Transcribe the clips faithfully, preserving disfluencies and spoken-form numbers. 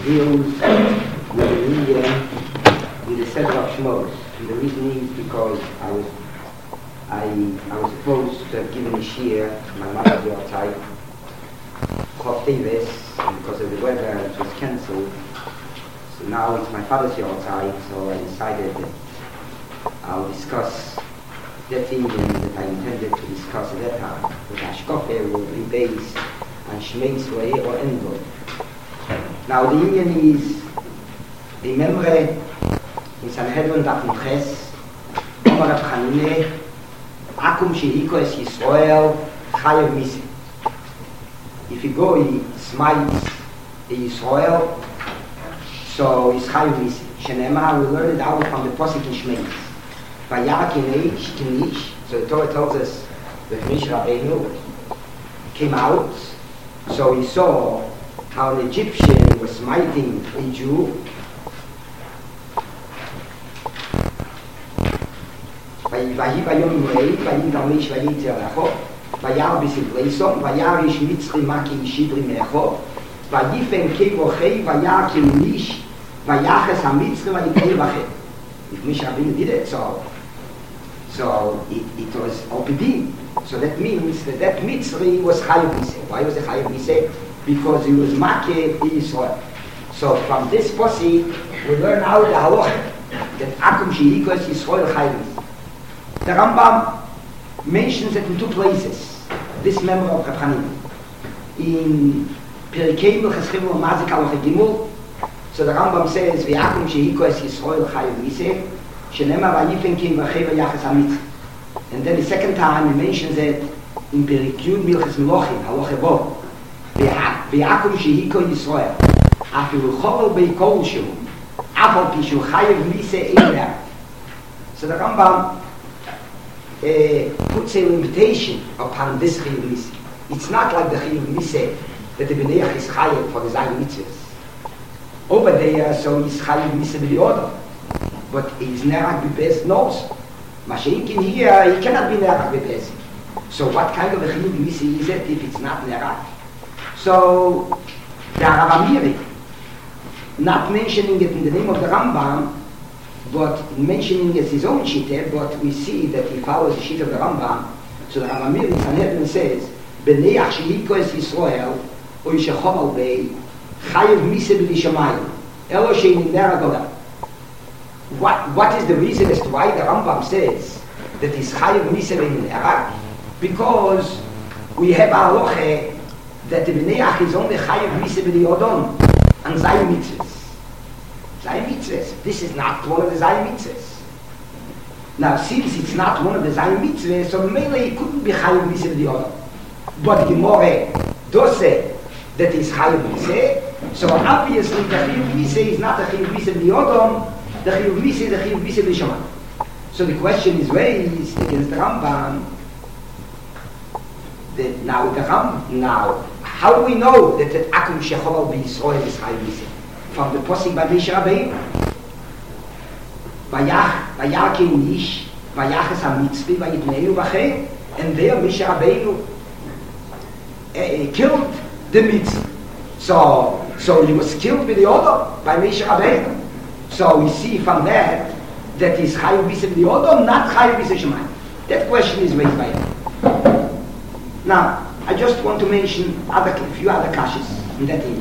deals with the Indian with the set of Shmos. And the reason is because I was I I was supposed to have given a shear to my mother's your type, Chov Teves, and because of the weather it was cancelled. So now it's my father's your type, so I decided that I'll discuss that Indian that I intended to discuss at that time. The Hashkofe will be based on Shmei Israel or Envoy. Now the Indian is the memory in Sanhedrin Daf Ches, Omar Rab Chanine, Akum Shehiko Es Yisrael, Chayev Misi. If you go, he smites Yisrael, so he's Chayev Misi. Shenema, we learned it out from the Posik in Shmei. Vayar Kineish, Kinish, so the Torah tells us that Moshe Rabbeinu came out, so he saw how an Egyptian was smiting a Jew. Vayi vayom rei, vayi damish vayi tzeracho, vayar b'sivleisom, vayar ish mitzri maki ishidri mecho, vayifen kevochei, vayar kinish, vayaches ha-mitzri vayikei vachem. If Moshe Rabbeinu did it, so so it, it was opedim. So that means that that mitzri was chayav miseh. Why was it chayav miseh? Because he was makeh Yisrael. So from this posse, we learn out the halacha that akum shehiko es Yisrael chayav miseh. The Rambam mentions it in two places. This memory of Rab Chanine in Perikei Milchas Chivul Mazik Halacha Gimel. So the Rambam says, "V'akum shehiko es Yisrael chayav miseh, shenema vayifen kevachei vayachas hamitzri." And then the second time he mentions it in Perikei Milchas Melochim Halacha Bo. V'akum shehiko Yisrael, afilu chovel beikol shu, afal pi shu chayav miseh einar. So the Rambam Uh, puts a limitation upon this Chiyuv Miseh. It's not like the Chiyuv Miseh that the B'neiach is Chayav for the Zayin Mitzvahs. Over there, so he's Chayav Miseh with the order. But he's Nerach B'Bez knows. Masha'inkin here, he cannot be Nerach B'Bez. So what kind of a Chiyuv Miseh is it if it's not Nerach? So, the Rav Amiri, not mentioning it in the name of the Rambam, but mentioning it his own shita, but we see that he follows the shita of the Rambam. So the Rav Amir in Sanhedrin says, "B'neiach shehiko es Yisrael, o yishachom al bei, chayev miseh b'lishamayim, elo she'ein ner agodah." What what is the reason as to why the Rambam says that he's chayev miseh b'ner? Because we have a halacha that the b'neiach is only chayev miseh b'liodon and zayin mitzvahs. Zayin mitzvahs. This is not one of the Zayin mitzvahs. Now, since it's not one of the Zayin mitzvahs, so mainly it couldn't be Chayav Miseh B'Yodom. But the Gemara does say that it's Chayav Miseh, so obviously the Chayav Miseh is not the Chayav Miseh B'Yodom, the Chayav Miseh is the Chayav Miseh B'Shamayim. So the question is raised against the Rambam, that now the Rambam, now, how do we know that the Akum Shechoval B'Yisrael is Chayav Miseh? From the Posik by Moshe Rabbeinu. Vayach, vayar keinish, vayachas ha-mitzvi, vayitneu v'chem. And there Moshe Rabbeinu uh, killed the mitzvah. So, so he was killed with the order by Moshe Rabbeinu. So we see from that that he's chayav miseh the order, not chayav miseh shemayim. That question is raised by him. Now, I just want to mention other, a few other kashas in that area.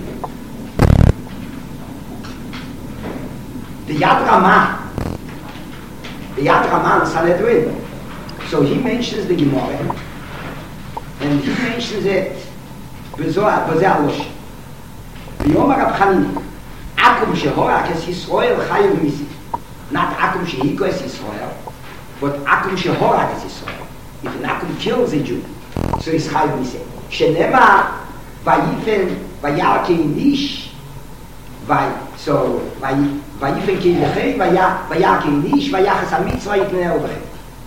The Yad Ramah, the Yad Ramah in Sanhedrin. So he mentions the Gemara, and he mentions it. B'zohar Alosh. V'yomar Rab Chanine, Akum shehorak es Yisrael chayav miseh. Not Akum shehiko es Yisrael, but Akum shehorak es Yisrael. If an Akum kills a Jew, so he's chayav miseh. Shenema vayifen vayar keinish, vay. So vay. Vayifen keivechei, vayar keinish, vayachas ha-mitzvah yitneu v'chem.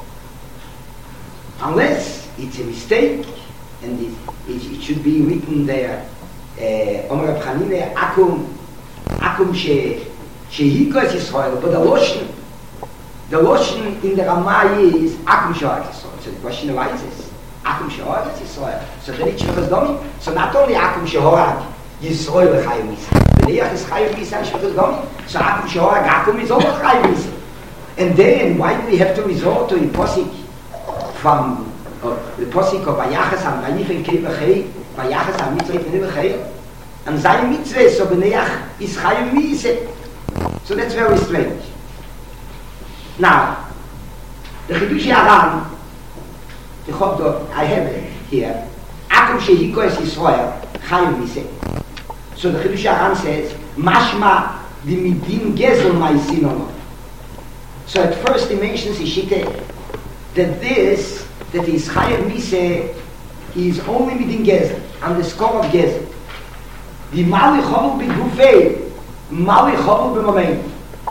Unless it's a mistake, and it, it, it should be written there, Omer Rab Chanine, akum, akum she, shehiko es Yisrael, but the Loshen, the Loshen in the Ramah is akum shehorak es Yisrael. So the question arises, akum shehorak es Yisrael. So then it should be domi. So not only akum shehorak Yisroel Chayim Misa. Beneach is Chayim Misa and Shvichas Domi. So Akum Shoah Gakum is also Chayim Misa. And then, why do we have to resort to the Posik from uh, the Posik of Vayachas Am Vayifen Kei V'chei, Vayachas Am Mitzrei V'nei V'chei, and Zayim Mitzvah, so Beneach is Chayim Misa. So that's very strange. Now, the Chidush Yaran, the Chobdo, I have it here, Akum Shehiko Es Yisroel, Chayim Misa. So the Chidush Yaran says, Mashma Dimidin Gezel Ma'isinono. So at first he mentions Ishite that this, that is Chayim Misa, is only within Gezel, on the score of Gezel. The Mali Chovu B'Gufei, Mali Chovu B'Momen.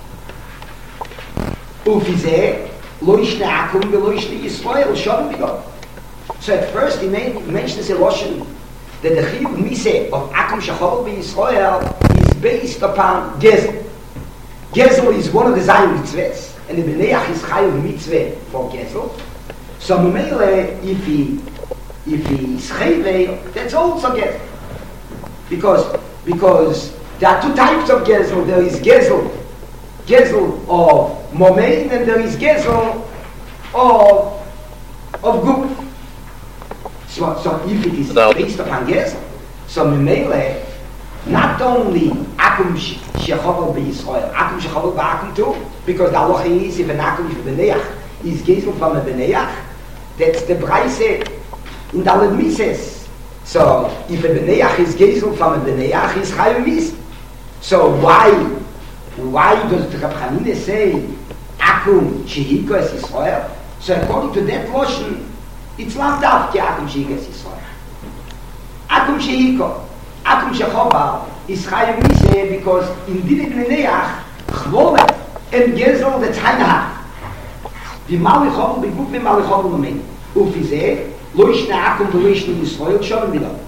Ufizeh, Lo Yishne Akum V'Lo Yishne Yisroel, Shodom B'God. So at first he mentions a lotion that the Chiyuv Misa of Akum Shechovu B'Yisroel is based upon Gezel. Gezel is one of the Zayim Mitzvahs, and the Beneach is Chayuv Mitzvah for Gezel. So Memele, if he if he is Chayve, that's also Gezel. Because because there are two types of Gezel. There is Gezel, Gezel of Momein, and there is Gezel of of Guf. So, so if it is based upon Gezel, so Memele, not only Akum Shechovel B'Yisroel, Akum Shechovel B'Akum too, because the halacha is if an Akum Shebeneach is Gezel from a Beneach, that's the Braise in the Aled Mises. So if a Beneach is Gezel from a Beneach, is Chayim Mis. So why, why does the Rab Chanina say Akum Shehiko Es Yisroel? So according to that lotion, it's not Davke Akum Shehiko Es Yisroel. Akum Shehiko, Akum Shechovel is Chayim Mis because in Dine Beneach, Chvole and Gezel that's Hainach. Die Mali Chovel B'Guf and Mali Chovel B'Momen. Ufizeh, Lo Yishne Akum V'Lo Yishne Yisroel, Shodom B'God.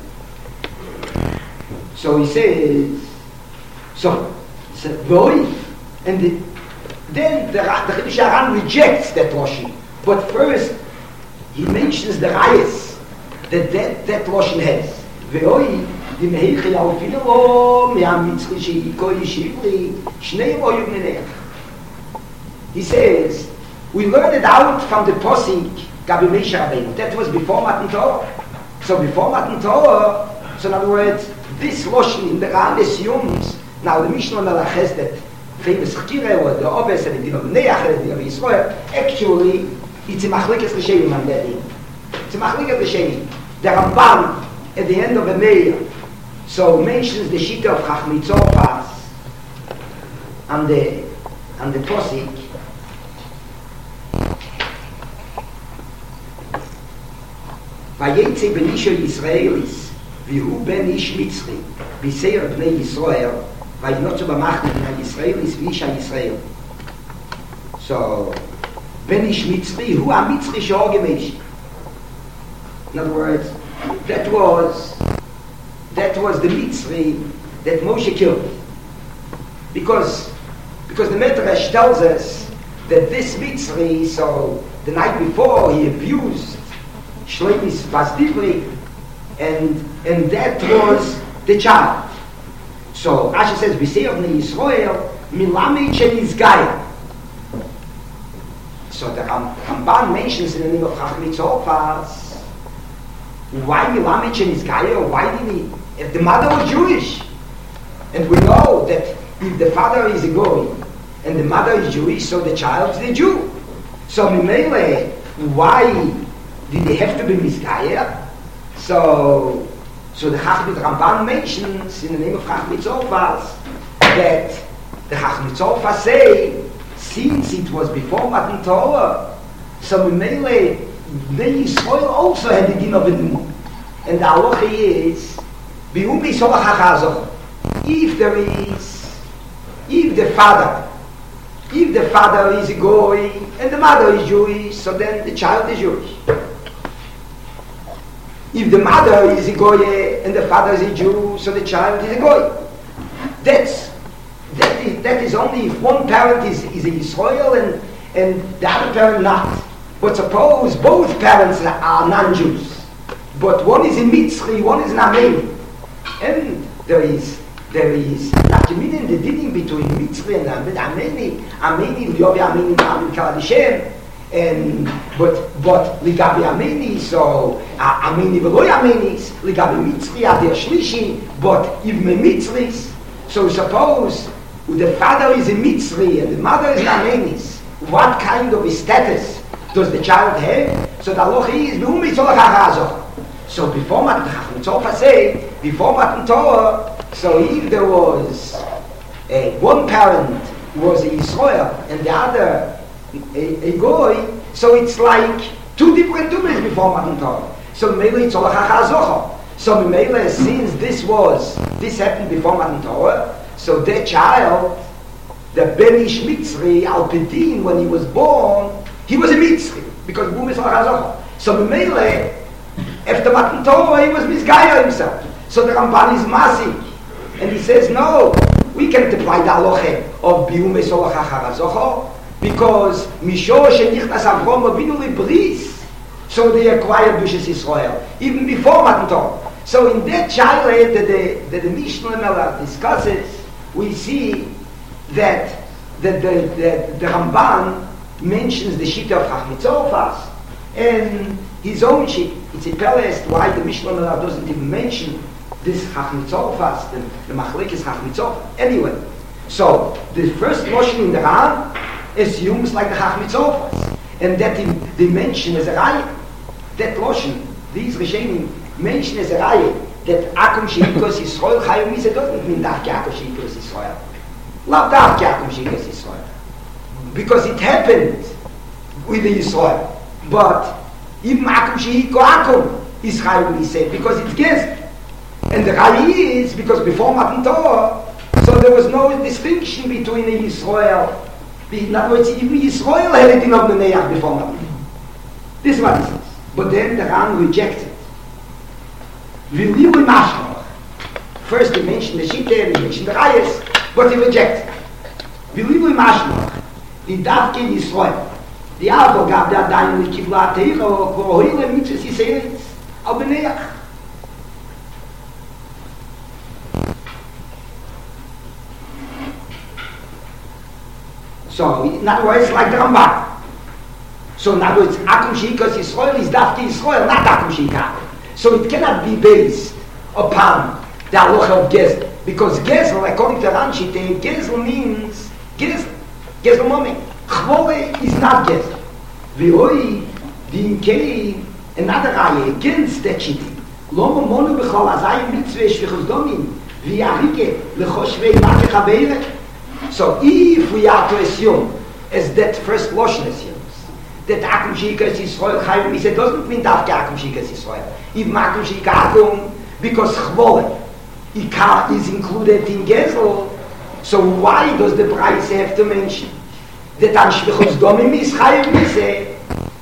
So he says, so, so V'Oi, and the, then the, the Chidush Yaran rejects that Loshen. But first, he mentions the Rayas that that, that Loshen has. V'Oi, di Meichi Alfinu Lo, Mea Mitzri Shehiko Yishivli, Shnei Oyu Meneach. He says, we learned it out from the Posik Gabi Moshe Rabbeinu. That was before Matan Torah. So before Matan Torah, so in other words, this Loshen in the Ran assumes, now the Mishnah Melach that famous Chkire or the Obes and the Din of Neach and the Din of Yisroel, actually, it's a Machlikas L'Shenim on that din. It's a Machlikas L'Shenim. The Ramban, at the end of the Meir, so mentions the Shita of Chachmei Tzorfas and the, and the Posik, Vayetze ben Isha Yisraelis, Vihu ben Ish Mitzri, Biseir bnei Yisrael, Vayinotzu b'machne ben Yisraelis, Visha Yisrael. So, ben Ish Mitzri, Hu ha-Mitzri she'orgemesh. In other words, that was, that was the Mitzri that Moshe killed. Because, because the Medrash tells us that this Mitzri, so the night before he abused Shlomis Vasdivri, and and that was the child. So Rashi says, "V'seir bnei Yisroel milamid shenizgaya." So the Ramban mentions in the name of Chachmei Tzorfas, why milamid shenizgaya? Why did he? If the mother was Jewish, and we know that if the father is a Goy and the mother is Jewish, so the child is a Jew. So Mimele, why did they have to be Mizgaya? So, so the Chachmei Ramban mentions in the name of Chachmei Tzorfas that the Chachmei Tzorfas say, since it was before Matan Torah, so Mimele, Bnei Yisroel also had the din of a nun. And the halacha is, if there is, if the father, if the father is a Goy and the mother is Jewish, so then the child is Jewish. If the mother is a Goy and the father is a Jew, so the child is a Goy. That's, that is, that is only if one parent is, is a Yisrael and, and the other parent not. But suppose both parents are non-Jews, but one is a Mitzri, one is an Armenian. And there is there is that you mean the digging between Mitzri and Ameni, Ameni, Liobi Ameni, Ameni Kaladishem, and but but Ligabi Ameni, so uh, Ameni Veloy Amenis, Ligabi Mitzri, Adir Shlishi, but even Mitzris. So suppose the father is a Mitzri and the mother is an Amenis, what kind of a status does the child have? So the halacha is Be'um Mitzolach HaChazoch. So before Matan Torah say, before Matan Torah, so if there was uh, one parent was a Yisrael and the other a, a Goy, so it's like two different tumas before Matan Torah. So Mele Tzolach HaChazoch. So Mele, since this was, this happened before Matan Torah, so that child, the Benish Mitzri, Al Pedin, when he was born, he was a Mitzri, because Bum is HaChazoch. So Mele, after Matan Torah, he was Mizgaya himself. So the Ramban is Masik. And he says, no, we can apply the halacha of Bium Esolach HaChazoch, because Mishor Shenichnas Avrom Avinu Libris, so they acquired Bishas Yisrael, even before Matan Torah. So in that child that the, that the Mishnah Melach discusses, we see that, that the, the, the Ramban mentions the Shita of Chachmitzorfas, and his own sheet. It's a palace why the Mishnah Melach doesn't even mention this Chachmitzorfas, the, the Machlekes Chachmitzorfas. Anyway, so the first notion in the Ran assumes like the Chachmitzorfas, and that in, they mention as a raya, that notion, these Rishonim mention as a raya, that Akum Sheikos Yisrael Chayim Misa doesn't mean Daf Akum Sheikos Yisrael. Love Daf Akum Sheikos Yisrael. Because it happened with the Yisrael. But even Akum Sheiko Akum is Chayim Misa, because it's Gezer. And the Raya is, because before Matan Torah, so there was no distinction between the Yisrael. In other words, even Yisrael had it in of the Neach before Matan Torah. This is what it says. But then the Ran rejected. V'lilu Mashmach. First he mentioned the Shita, he mentioned the Rayas, but he rejected. V'lilu Mashmach. The Davke Yisrael. The Avo gab der Dain li Kibla Teiro, Kvo Hoyle Mitzvah Yisraelis, al B'neach. So, in other words, like the Ramban. So, in other words, Akum Sheikas Yisrael is Davke Yisrael, not Akum Sheikah. So, it cannot be based upon the halacha of Gezel. Because Gezel, according to Ranshi, Gezel means Gezel. Gezel Mommy. Chvore is not Gezel. V'hoi, Dinkei, another Raya, against that shitty. Loma Monu B'chol Azayim Mitzvah Shvichus Domim, V'yarike, L'choshvei Maki Chaveirek. So if we are to assume, as that first Lashon assumes, that Akum Sheikas Yisrael Chayim Misa doesn't mean Dafke Akum Sheikas Yisrael. If Akum Sheika Akum, because Chvole Ikar is included in Gezel, so why does the Braise have to mention that An Shvichus Domim is Chayim Misa?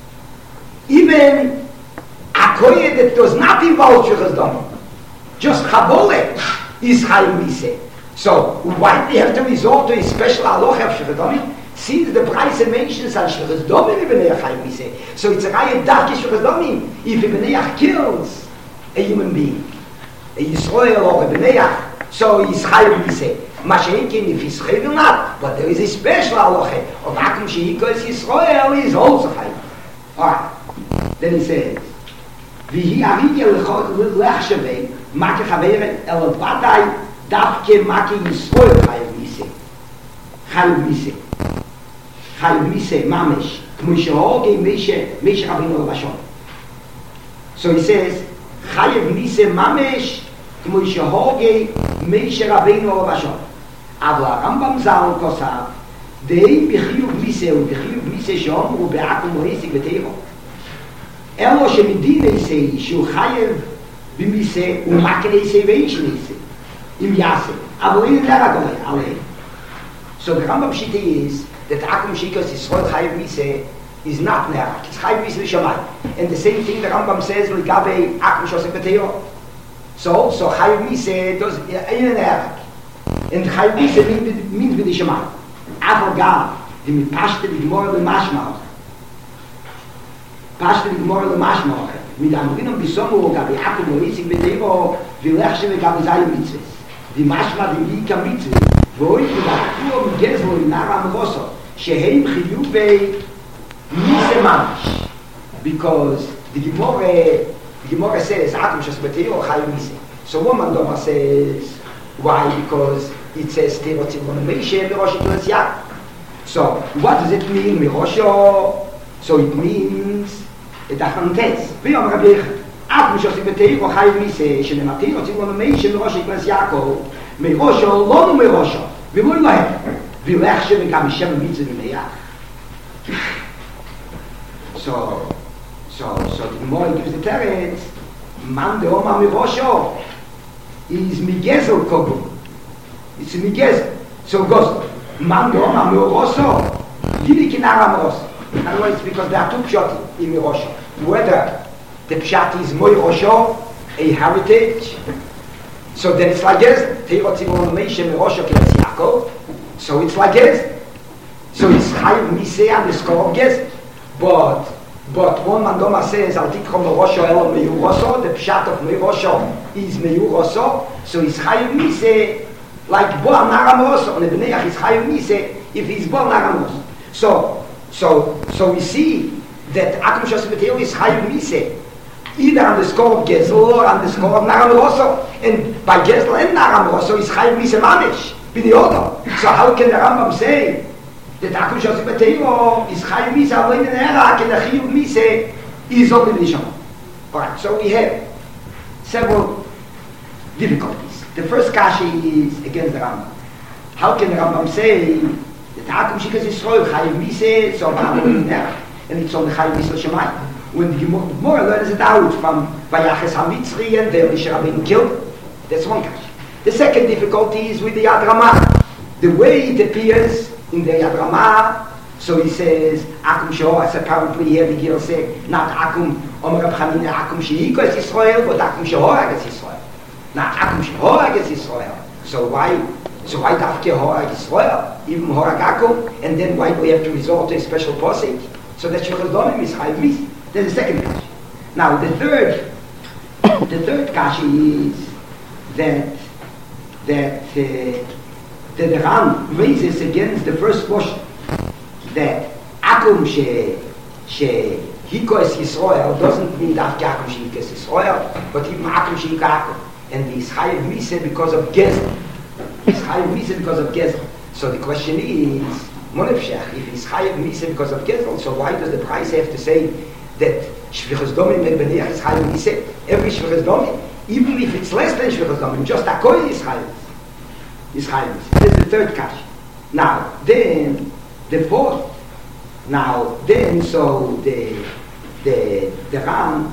Even a Koye that does not involve Shvichus Domim, just Chavole is Chayim Misa. So, why do we have to resort to a special halacha of Shvichus Domim? Since the Braise mentions on Shvichus Domim Ibnei Chayim Misa. So it's a Raya Davke Shvichus Domim. If Ibnei kills a human being, a Yisrael or a Ibnei, so he's Chayim Misa. Mashenkin if he's Chayim or not. But there is a special halacha of Akum Sheikos Yisrael is also Chayim. Alright. Then he says, V'hi Arike Lech Shavei Maki Chaveret El Badai Davke Maki Yisrael Chayim Misa. Chayim Misa. Chayim Misa Mamesh. K'mo shehoge Meishe Meishe Rabbeinu Lashon. So he says, Chayim Misa Mamesh K'mo shehoge Meishe Rabbeinu Lashon. Aber Rambam Zal Kosav Dei B'chiyuv Misa U B'chiyuv Misa Shom U Be'akum Moesik V'teiro. Elo Shemidine Sei Shu Chayim B'Misa U Makne Sei V'Eish Misa. Im Yase. Aber in der Agone, alle. So the Rambam Shita is that Akum Sheikas Yisrael Chayim Misa is not Nerak. It's Chayim Misa L'Shamayim. And the same thing the Rambam says L'Gabe Akum Shosek V'Teiro. So, so Chayim Misa does in a Nerak. And Chayim Misa means with the Shamayim. Aber gar, die mit Pashte die Gmor L'Mashmach. Pashte die Gmor L'Mashmach. Mit Amrinam Bisomu Gabi Akum Moesik V'Teiro V'Lech Sheve Gabi Zayim Mitzvahs. די משמע די יקה מיצווה, ואוי כדאקו מגזלו עם נער המרוסו, שהם חיובי מיסה ממש. Because the Gemara, the Gemara says, Atum Shasbateo Chayu Mise. So one Mandoma says, why? Because it says, Terotzim Bonameshe, Mirosha Tulasyak. So, what does it mean, Mirosha? So it means, a different tense. V'yom Rabbi Atum Shasbateo Chayu Mise, Shenemateo Tzim Bonameshe, Mirosha Tulasyak, Mirosha, Lonu Mirosha, V'mul Lahem, V'lech Shevekam Shem Mitzvah V'meyach. So, So, so the Gemara gives the teretz, man de Oma Mirosho is Migezel Kogum. It's Migezel. So it goes, man de Oma Mirosho, Gili Kinara Miros. In other words, because there are two pshati in Mirosho. Whether the pshat is Moirosho, a heritage, so then it's like this, Teirot Zivon Meishe Mirosho Kiras Yaakov, so it's like this. So it's Chayiv Miseh and the score of Gezel. But But one Mandoma says, Al Tikro Merosho Elo Meyuroso, the pshat of Merosho is Meyuroso, so he's Chayiv Mise, like Bo Nara Meroso, on the Bneiach is Chayiv Mise, if he's Bo Nara Meroso. So, so, so we see that Akum Shos Beteo is Chayiv Mise, either on the score of Gezel or on the score of Nara Meroso, and by Gezel and Nara Meroso is Chayiv Mise Manish, B'niodo. So how can the Rambam say that Akum Shos Beteo is Chayiv Mise, Avoin in Erak, and the Chayiv Mise is over the Nishama. Alright, so we have several difficulties. The first kashi is against the Rambam. How can the Rambam say that Akum Shikas Yisrael, Chayiv Mise, so Avoin in Erak, and it's on the Chayiv Mise Shemai? When the Gemara learns it out from Vayaches HaMitzri and the Elisha Rabbeinu killed, that's one kashi. The second difficulty is with the Yad Ramah. The way it appears in the Yad Ramah, so he says, Akum Shehoras, apparently here the Gil say, not Akum, Omer Rab Chanina, Akum Shehiko es Yisrael, but Akum Shehorag es Yisrael. Not Akum Shehorag es Yisrael. So why, so why Dafke Horag Yisrael, even Horag Akum, and then why do we have to resort to a special posik? So that Shechaz Donim is Chayiv Mise. There's the second kashi. Now the third, the third kashi is that, that, uh, that the Ram raises against the first portion that Akum she she Hiko es Yisrael doesn't mean that Akum she Hiko es Yisrael, but even Akum she Hiko Akum, and the Chayiv Mise because of Gezel. It's Chayiv Mise because of Gezel. So the question is, Monefshech, if it's Chayiv Mise because of Gezel, so why does the price have to say that Shvichas Domim and B'neiach is Chayiv Mise? Every Shvichas Domim, even if it's less than Shvichas Domim, just Akoy is Chayiv. Is Chayiv Mise. That's the third kashi. Now, then, the fourth. Now, then, so the the the Ram,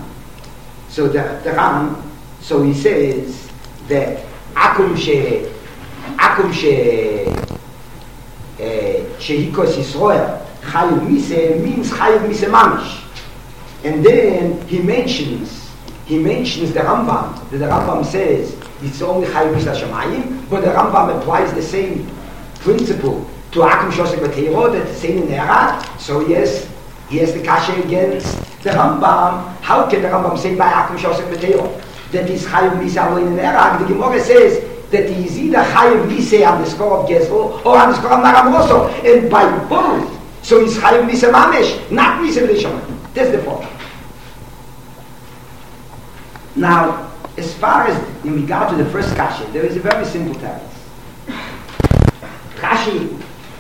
so the the Ram, so he says that Akum she Akum she Shehikos Yisrael Chayiv Mise means Chayiv Mise Mamish, and then he mentions he mentions the Rambam. The Rambam says it's only Chayiv Mise Shamayim, but the Rambam applies the same principle to Akum Shosek B'Teiro, that's the same in Erat. So yes, he has the kasha against the Rambam. How can the Rambam say by Akum Shosek B'Teiro that he's Chayiv Mise Avoin in Erat? The Gemara says that he is either Chayiv Mise on the score of Gezel or on the score of Naram Rosso, and by both, so he's Chayiv Mise Mamesh, not Mise B'Lishon. That's the point. Now, as far as in regard to the first kasha, there is a very simple text. Rashi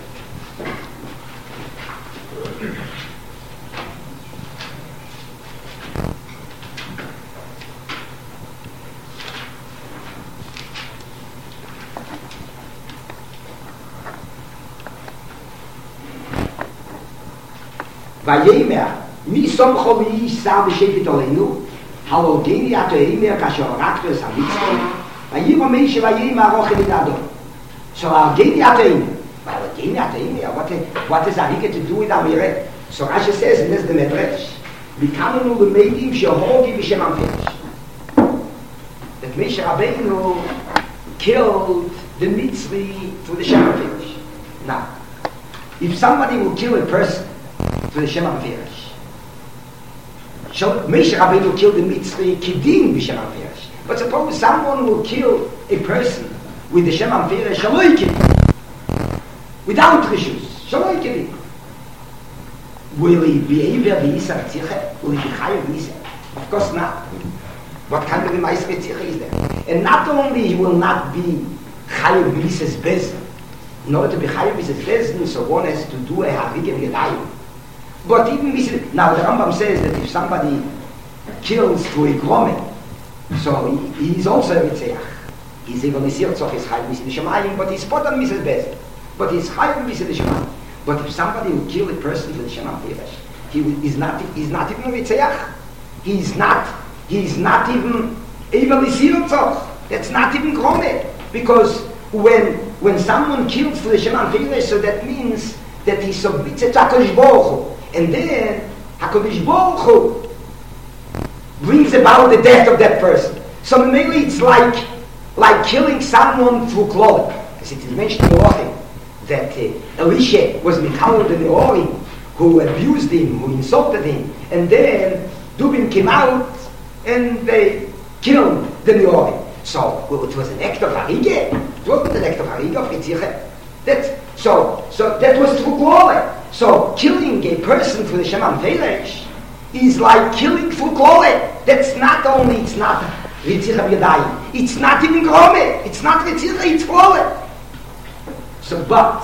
Vayemer, mi somcho mi sa b'sheket oleinu, halogeni atoeimer kasher rakto es hamitzvot, vayiro meishe vayemer arochen idadon. So halogeni atoeimer, halogeni atoeimer, what, what does Arike to do with Amire? So Rashi says, and this is the Medrash, B'kamenu l'meidim shehogi b'shem Amperesh. That Moshe Rabbeinu killed the Mitzri through the Shem Amperesh. Now, if somebody will kill a person to the Shem HaMeferish, so Moshe Rabbeinu killed the Mitzri Kidin b'Shem HaMeferish. But suppose someone will kill a person with the Shem Amfere Shaloikim, without Rishus, Shaloikim. Will he be able to be Yisar Tziche? Will he be Chayav Yisar? Of course not. What kind of a Meiser Tziche is there? And not only he will not be Chayav Yisar's Bezen, in order to be Chayav Yisar's Bezen, so one has to do a Harigim Gedayim. But even Yisar, now the Rambam says that if somebody kills through a Gromen, so he, he is also a Ritzeach. He's even a Sirtzach, he's Chayav Yisar Shemayim, but he's Potam Yisar's Bezen. But he's Chayav Yisar Shemayim. But if somebody will kill a person for the Shem HaFeresh, he is not, he's not even a Ritzeach. He's not, he's not even, even a Sirtzach. That's not even Gromen. Because when, when someone kills for the Shem HaFeresh, so that means that he submits it to HaKadosh Baruch Hu. And then HaKadosh Baruch Hu brings about the death of that person. So maybe it's like, like killing someone through clothing. As it is mentioned in the Orchim, that uh, Elisha was Mikhail the Neori, who abused him, who insulted him, and then Dubin came out and they killed the Neori. So well, it was an act of Harige. It wasn't an act of Harige of Ritziche. That's so. So that was through glory. So killing a person for the Shem HaFeresh is like killing through glory. That's not only. It's not Ritziche B'Yadayim. It's not even Grome. It's not Ritziche. It's glory. So, but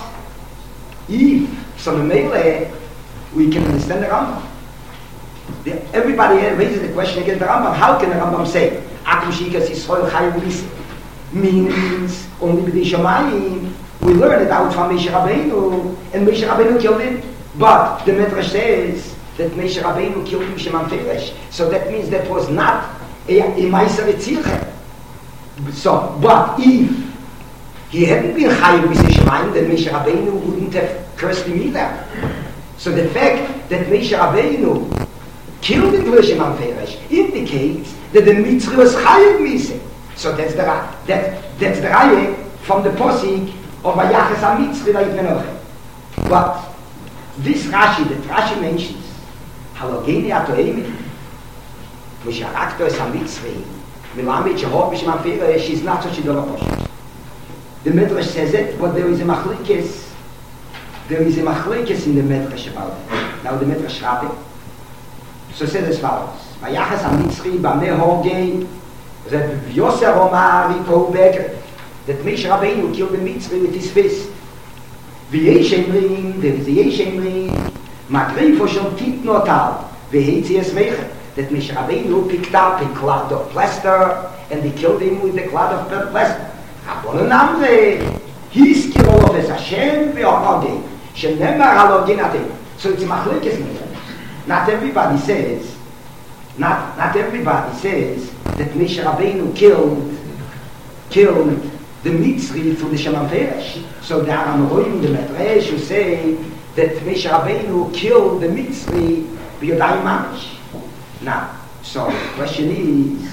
if so, Mele, we can understand the Rambam. The, everybody raises the question against the Rambam. How can the Rambam say Akum Shikas Yisrael Chayav Yisrael means only with the Shamayim? We learn it out from Moshe Rabbeinu, and Moshe Rabbeinu killed him. But the Medrash says that Moshe Rabbeinu killed him Shem HaFeresh. So that means that was not a, a Meiser Etzirche. So, but if he hadn't been Chayav with the Shemayim, then Moshe Rabbeinu wouldn't have cursed him either. So the fact that Moshe Rabbeinu killed him for Shem HaFeresh indicates that the Mitzri was Chayav with him. So that's the that that's the Raya from the Posik of Vayachas HaMitzri Vayitmenochem. But this Rashi, that Rashi mentions, Halogeni Atoemi, Moshe Raktos HaMitzri, Milamit Shehot B'Shem HaFeresh, is not such a dollar poshut. The Medrash says it, but there is a machlekes. There is a machlekes in the Medrash about it. Now the Medrash Rabbi, so says as follows: Vayachas HaMitzri b'ameh horgei Reb Yosef Omar Riko Beger, that Moshe Rabbeinu killed the Mitzri with his fist. V'yesh emrim, there is a yesh emrim, makrifo shel titnotal v'heitzi esmechet, that Moshe Rabbeinu picked up a cloud of plaster and he killed him with the cloud of plaster. Rabbonon Amre, Hiskir Olof es Hashem ve'onogin, shenemar halogin atem. So it's a machlekes medrash. Not everybody says, not not everybody says that Moshe Rabbeinu killed killed the Mitzri through the Shem HaFeresh. So there are Amorim, the Medrash, who say that Moshe Rabbeinu killed the Mitzri b'Yodayim Mamish. Now, so the question is,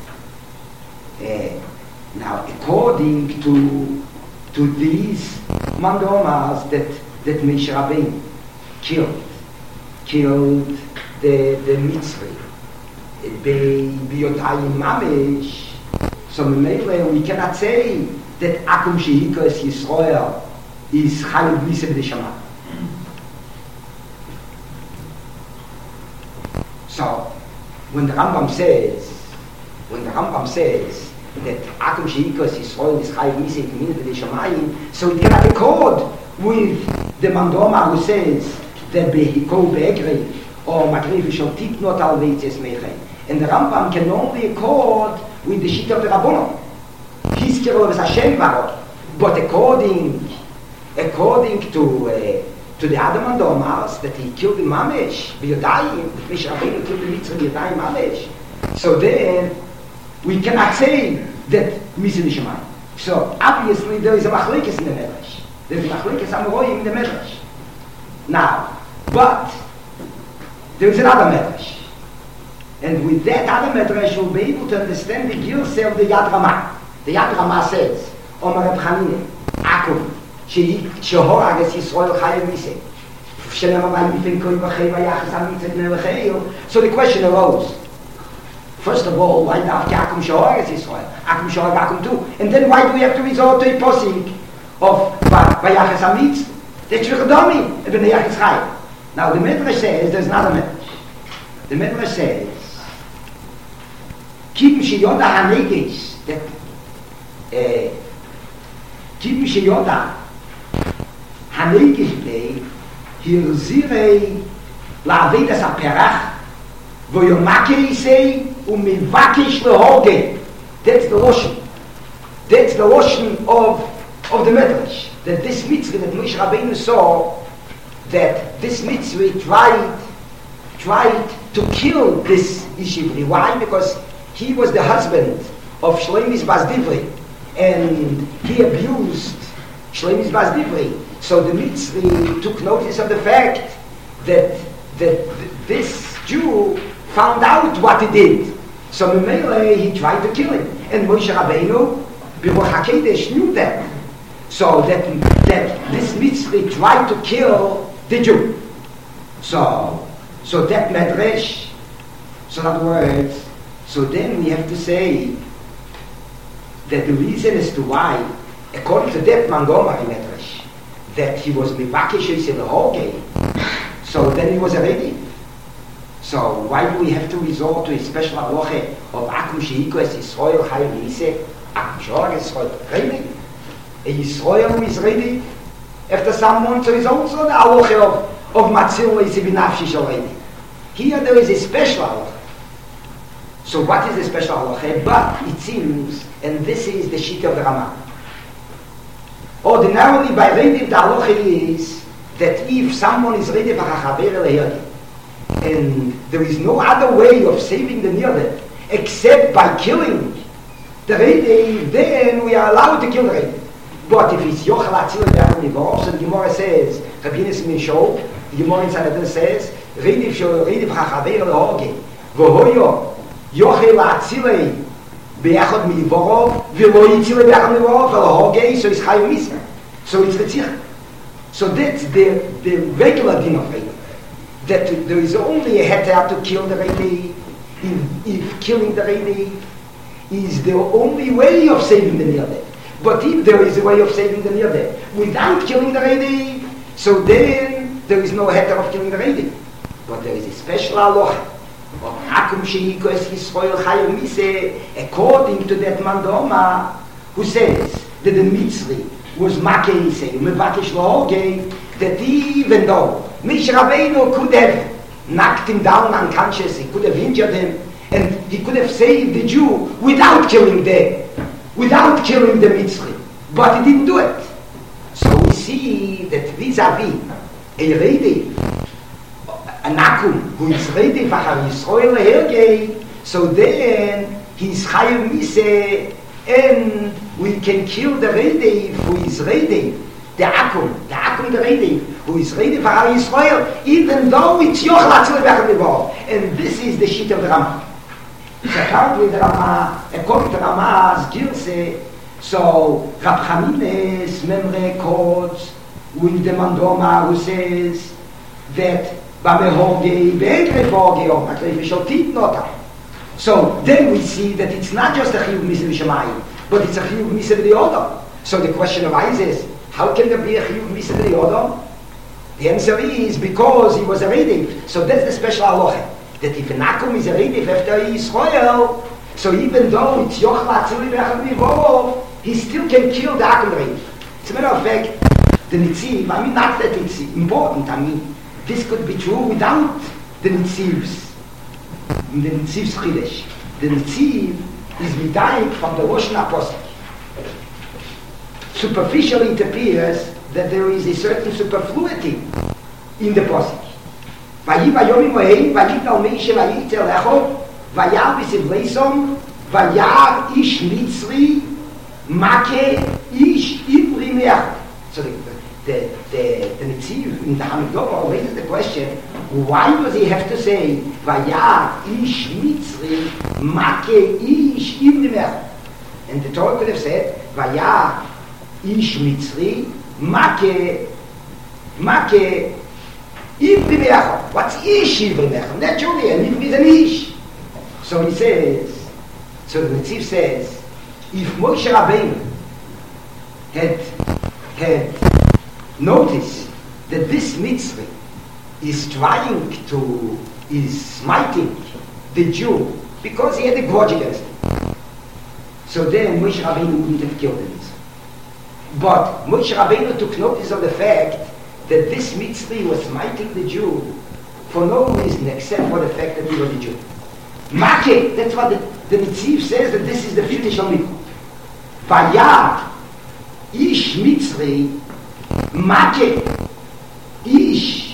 uh, now, according to to these mandomas that that Moshe Rabbeinu killed killed the the Mitzri b'Yodayim Mamish, so we cannot say that Akum Shehikas Yisrael is Chayav Yisrael B'Shamayim. So when the Rambam says, when the Rambam says that Akum Shehikas Yisrael is Chayav Yisrael B'Shamayim, so it cannot accord with the Mandoma who says that Behiko Be'egri or Makrif Shal Tipnot Al Veitzes Mechem. And the Rambam can only accord with the sheet of the Rabbonon. His Kirov is Hashem Barot. But according according to uh, to the other Mandomars that he killed in Mamesh, B'Yodayim, that Moshe Rabbeinu killed the Mitzri B'Yodayim Mamesh. So then we cannot say that Misi Nishamayim. So obviously there is a machlekes in the Medrash. There is a machlekes Amoroyim in the Medrash. Now, but there is another Medrash. And with that other Medrash you'll be able to understand the Gilse of the Yad Ramah. The Yad Ramah says, Omer Reb Chanine, Akum, Shehorag es Yisrael Chayav Yisrael. So the question arose First of all, why darf Akum Shohar is Israel? Akum Shohar Akum too. And then why do we have to resort to a posik of Vayachas Amitz? That's Shvichadomi, and B'nei Yachis Chai. Now the Midrash says, there's not a Midrash. The Midrash says, Kim Sheyoda Hanegis, that uh, Kim Sheyoda Hanegis Day, Hirzirei La'avedas HaPerach, Voyomake Yisei, Umivakish Lehoge. That's the Loshen. That's the Loshen of, of the Midrash. That this mitzvah that Moshe Rabbeinu saw, that this mitzvah tried, tried to kill this Ishivri. Why? Because he was the husband of Shlomis Bas Divrei, and he abused Shlomis Bas Divrei. So the mitzvah took notice of the fact that, that this Jew found out what he did. So Memele, he tried to kill him. And Moshe Rabbeinu, B'Ruach HaKodesh, knew that. So that, that this mitzvah tried to kill the Jew. So, so that Medrash, so in other words, so then we have to say that the reason as to why, according to that Mangomar Medrash, that he was Mivakish in the whole game, so then he was a lady. So why do we have to resort to a special halacha of Akum Shehiko as Yisrael Chayim Yiseh, Akum Shohar as Yisrael Ready? A Yisrael who is ready after someone, so is also the halacha of, of Matzil is Binafshish already. Here there is a special halacha. So what is the special halacha? But it seems, and this is the sheet of the Ramah. Ordinarily by ready the halacha is that if someone is ready for Chachaber Lehiyadim, and there is no other way of saving the Nirdet except by killing the Reidi, then we are allowed to kill the Reidi. But if it's Yochel Atzil Nivor, so the Gemara says, Rabbinis Mishol, the Gemara in Sanhedrin says, Reidi v'chachaver lehoge, v'hoyo Yochel Atzil b'yachod Nivor, v'lo Yitzil b'yachod Nivor, v'lehoge, so it's Chayim Misa. So it's Retzich. So that's the, the regular din of Reidi. That there is only a heter to kill the Reidi, if, if killing the Reidi is the only way of saving the Nirdet. But if there is a way of saving the Nirdet without killing the Reidi, so then there is no heter of killing the Reidi. But there is a special halacha of Akum Shehiko es Yisrael Chayim Yiseh, according to that Mandoma, who says that the Mitzri was Makeh Yiseh, Mevakish Lohoge, that even though Moshe Rabbeinu could have knocked him down unconscious, he could have injured him, and he could have saved the Jew without killing the, without killing the Mitzri. But he didn't do it. So we see that vis-a-vis a ready, an Akum, who is ready for Yisrael Lehergei, so then he's Chayim Miseh, and we can kill the ready who is ready, the Akum, the Akum the ready, who is ready for Yisrael, even though it's Yochel Atzil b'yachod Nivor. And this is the sheet of the Ramah. So apparently the Ramah, according to Ramah's Gilse, so Rab Chamin's memory records with the Mandoma who says that Bamehorgei be'egreforgei or Makrei Nota. So then we see that it's not just a Chiyuv Miseh B'Shamayim, but it's a Chiyuv Miseh B'Yodom. So the question arises, how can there be a Chiyuv Miseh B'Yodom? The answer is because he was a Reidif. So that's the special halacha. That if an Akum is a Reidif after Yisrael, so even though it's Yochel Atzil b'yachod Nivor, he still can kill the Akum Reidif. As a matter of fact, the Nitziv, I mean not that it's important, I mean this could be true without the Nitziv's, the Nitziv's Chidesh. The Nitziv is Midayik from the Rosh Apostle. Superficially it appears that there is a certain superfluity in the posik. Vayi vayom imohei, vayit al mei shevayit el echod, vayar b'sivleisom, vayar ish mitzri, make ish ivri me'echod. So the, the, the, the Nitziv in the Hamidorah raises the question, why does he have to say, vayar ish mitzri, make ish ivri me'echod? And the Torah could have said, vayar ish mitzri, Make, make, Ivri Me'echad. What's Ish Ivri Me'echad? Naturally, an Ivri is an Ish. So he says, so the Netziv says, if Moshe Rabbeinu had, had noticed that this Mitzri is trying to, is smiting the Jew because he had a grudge against him, so then Moshe Rabbeinu wouldn't have killed him. But Moshe Rabbeinu took notice of the fact that this Mitzri was smiting the Jew for no reason except for the fact that he was a Jew. Make, that's what the, the Netziv says, that this is the Pshut Shel Mikra. Vayar ish Mitzri make ish.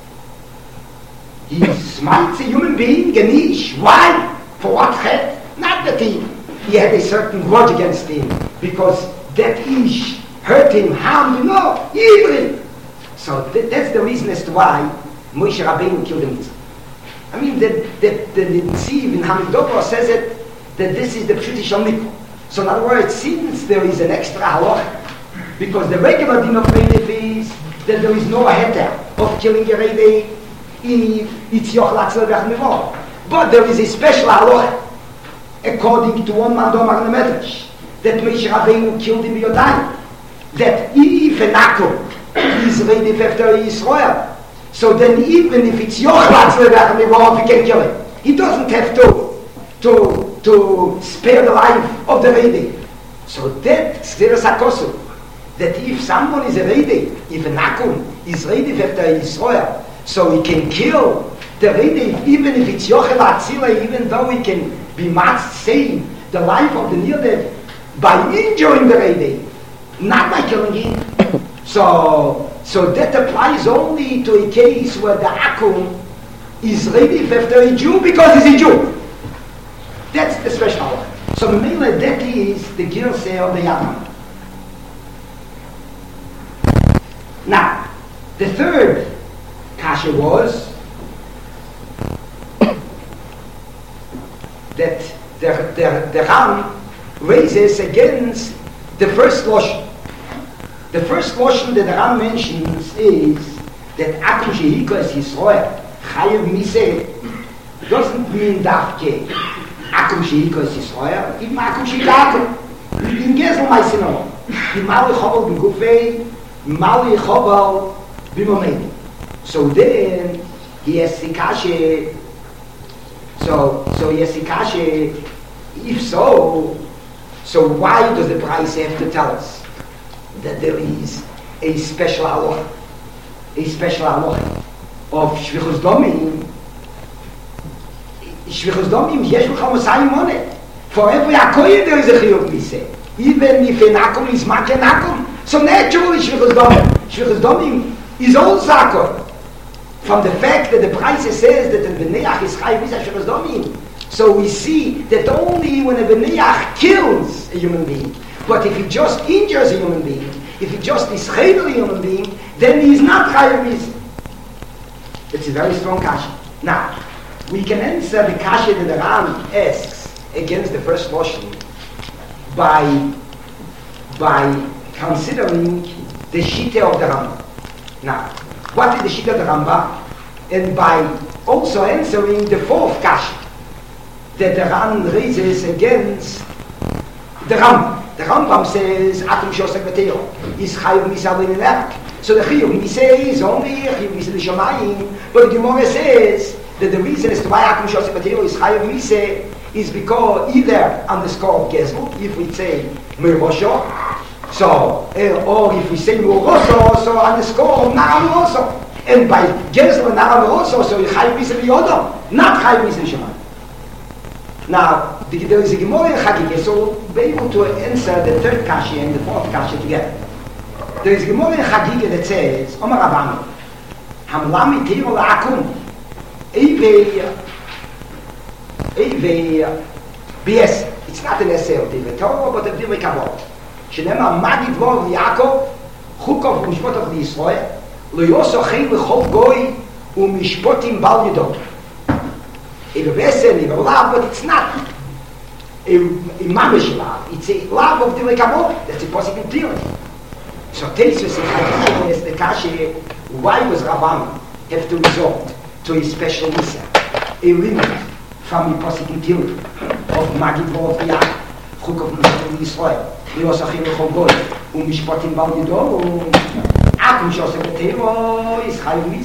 He smites a human being, an ish. Why? For what chet? Not that he, he had a certain grudge against him, because that ish hurt him, harmed him, no, evil. So th- that's the reason as to why Moshe Rabbeinu killed him. I mean, the, the, the Netziv in Hamidopor says it, that this is the Pshut Shel Mikra. So in other words, since there is an extra halacha, because the regular din of Reidef is that there is no heter of killing a Reidef if it's Yoch Latzel Vech Mivor. But there is a special halacha, according to one man Domar Nemedrash, that Moshe Rabbeinu killed him Yodayim, that if an Akum is Reidef after Yisrael, so then even if it's Yoch Latzel Vech Mivor, he can kill him. He doesn't have to to to spare the life of the Reidef. So that Sfiras HaKosov, that if someone is a Reidef, if an Akum is Reidef after Yisrael, so he can kill the Reidef, even if it's Yochel Atzila, even though he can be must save the life of the Nirdev by injuring the Reidef, not by killing him. So, so that applies only to a case where the Akum is Reidef after a Jew because he's a Jew. That's the special one. So the Mele, that is the Girseh of the Yamam. Now, the third kasha was that the, the, the Ram raises against the first Loshen. The first Loshen that the Ram mentions is that Akum Shehikos Yisroel Chayev Miseh doesn't mean Dafke Akum Shehikos Yisroel, even Akum Shehikos in Gezel Maisinor, in Mali Chobal B'Gufei, Mali Chobal B'Momeni. So then he has the kasha. So so he has the kasha. If so, so why does the price have to tell us that there is a special halacha, a special halacha of Shvichus Domim? Shvichus Domim yesh b'chal Mosayim on it. For every akoyim there is a chiyuv miseh. Even if an akum is mak an akum, so naturally Shvichus Domim. Shvichus Domim is also akoyim. From the fact that the price says that the Beneach is chayiv miseh Shvichus Domim, so we see that only when a Beneach kills a human being, but if he just injures a human being, if he just is chayil a human being, then he is not chayiv miseh. It's a very strong kasha. Now, we can answer the kasha that the Ram asks against the first Loshen by by considering the shita of the Rambam. Now, what is the shita of the Rambam? And by also answering the fourth kasha that the Ram raises against the Rambam. The Rambam says, Atum Shosek B'Teiro is chayiv miseh in Erak. So the chiyuv miseh is only chiyuv miseh l'shamayim, but the Gemara says that the reason as to why Akum Shosek B'Teiro is chayiv miseh is because either on the score of Gezel, if we say Merosho, so, uh, or if we say Merosho, so on the score of Nara Merosho. And by Gezel and Nara Merosho, so chayiv miseh l'yodom, not chayiv miseh l'shamayim. Now, the, there is a Gemara in Chagigah, so we'll be able to answer the third kasha and the fourth kasha together. There is a Gemara in Chagigah that says, Omar Rabanu, Hamlami Tiro La'akum, Eivei, Eivei, B S. It's not an essay of Divrei Torah, but of Divrei Kavod. Shenema Magid Vov Yaakov, Chukov Mishpotov Yisrael, Lo Yoso Chei L'chol Goy, Umishpotim Bal Yedot. Eivei Vesen, Eivei Lav, but it's not a, a mamish lav. It's a lav of Divrei Kavod. That's a possible theory. So Tesis in Chagigah is the kasha, why does Rabban have to resort to a special misa, a limit from the Posik in Til of Magid Vov Yak, Chukov Muslim Yisrael, Yos Achim Echogol, und Mishpat in Bal Yidol, und Akum Shosef Betero is Chayiv.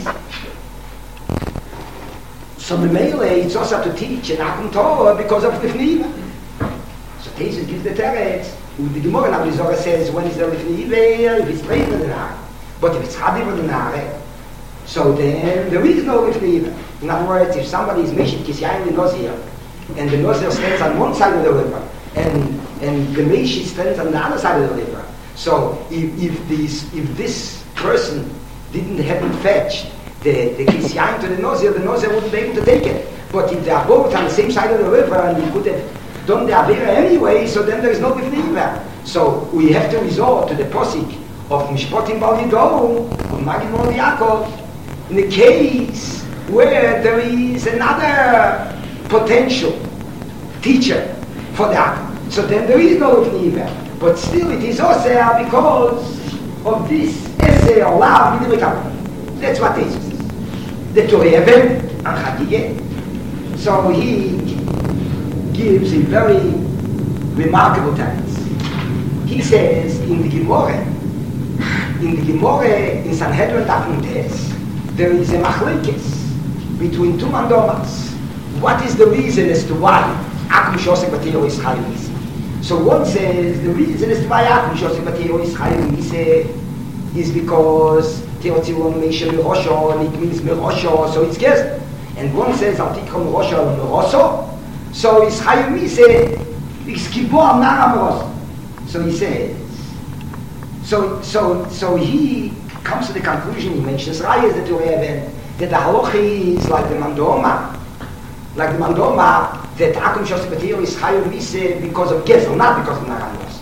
So the Mele, it's also to teach an Akum Torah because of the Fniva. So Tesis gives the Teretz. The Gemara now Zora says, when is there Lifnei if it's late in the Nare. But if it's Chadiv in the Nare, so then there is no Lifnei. In other words, if somebody is Meshit Kisyayin in Nozir, and the Nozir stands on one side of the river, and and the Meshit stands on the other side of the river, so if, if, this, if this person didn't have it fetched the, the Kisyayin to the Nozir, the Nozir wouldn't be able to take it. But if they are both on the same side of the river, and he could have done the Avera anyway, so then there is no Bifniva. So we have to resort to the Posik of Mishpotim Bal Yidol, of Magid Vov Yaakov, in the case where there is another potential teacher for that. So then there is no Bifniva. But still it is also because of this essay or love Midrikam. That's what it is. The Torah and Chatige. So he gives a very remarkable text. He says in the Gemara, in the Gemara in Sanhedrin Dafnutes, there is a machlekes between two mandomas. What is the reason as to why Akum Shosek Batero is Chayiv Miseh? So one says the reason as to why Akum Shosek Batero is Chayiv Miseh is because Teotzilon Meisha Merosho, and it means Merosho, so it's Gezer. And one says Al Tikron Merosho and Meroso, so is Chayiv Miseh is Kibor Nara Meroso. So he says, so so so he comes to the conclusion, he mentions Rayas that you have, that the halacha is like the Mandoma, like the Mandoma, that Akum Shosek Batero is Chayiv Miseh because of Gezel, not because of Nara Meroso.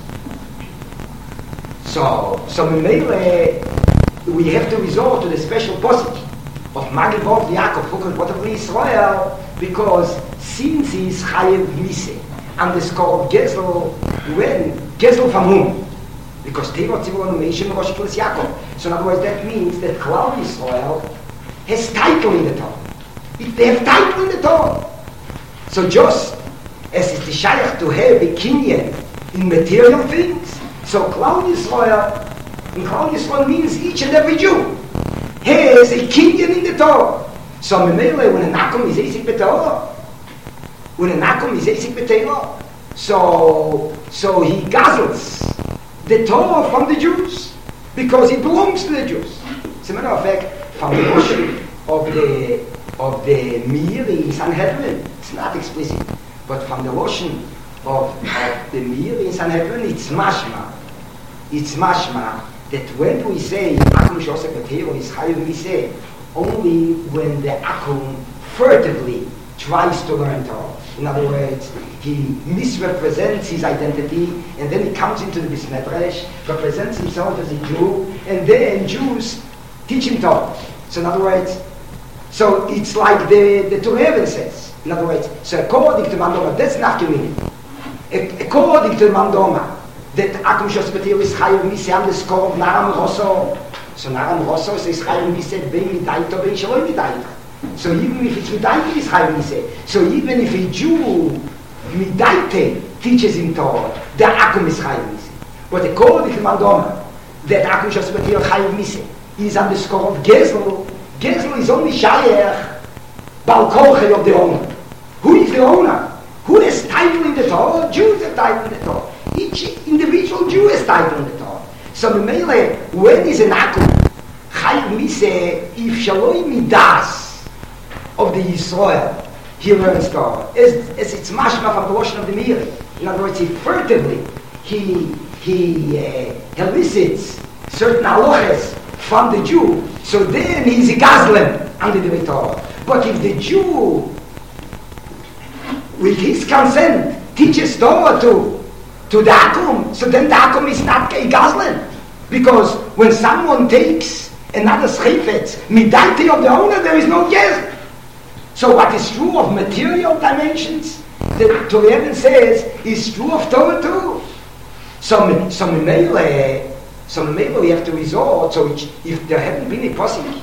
So, so we have to resort to the special posik of Magid Vov Yaakov, Chukov Potav Yisrael, because since he is Chayiv Miseh, and the score of Gezel, when Gezel from whom? Because Teirot Tzivon Meishim Rosh Kilis Yaakov. So in other words, that means that Klal Yisrael has title in the Torah. If they have title in the Torah. So just as it's the Shaykh to have a kinyan in material things, so Klal Yisrael, and Klal Yisrael means each and every Jew has a kinyan in the Torah. So Memele, when an Akum is Eisik B'Torah, when an Akum is Eisik B'Torah, so, so he guzzles the Torah from the Jews, because it belongs to the Jews. As a matter of fact, from the worship of the, of the Meiri Sanhedrin, it's not explicit, but from the worship of, of the Meiri Sanhedrin, it's mashma. It's mashma that when we say Akum Shosek Batero is Chayiv Miseh, only when the Akum furtively tries to learn Torah. In other words, he misrepresents his identity, and then he comes into the Beis Medrash, represents himself as a Jew, and then Jews teach him Torah. So in other words, so it's like the, the Torah says. In other words, so according to Mandoma, that's not community. According to Mandoma, that Akum Shosek Batero is Chayiv Miseh on the score of Naram Rosso. So Naram Rosso says Chayiv Miseh bein midaito bein shaloi midaito. So even if it's midaito is Chayiv Miseh. So even if a Jew midaite teaches him Torah, the Akum is Chayiv Miseh. But according to Mandoma, that Akum Shosek Batero Chayiv Miseh is on the score of Gezel. Gezel is only Shayach Bal Kolchei of the owner. Who is the owner? Who has title in the Torah? Jews have title in the Torah. Each individual Jew has title in the Torah. So the Mele, when is an Akum Chayiv Miseh, if Shaloi Midas of the Yisrael, he learns Torah. As, as it's mashma from the washing of the Meiri. In other words, he furtively, he, he uh, elicits certain halachas from the Jew, so then he's a Gazlan under the Torah. But if the Jew, with his consent, teaches Torah to to the Akum, so then the Akum is not a Gazlan. Because when someone takes another schefetz, midaiti of the owner, there is no Gezer. So what is true of material dimensions, the Torah says, is true of Torah too. So, so Memele, so Memele we have to resort, so if there hadn't been a posik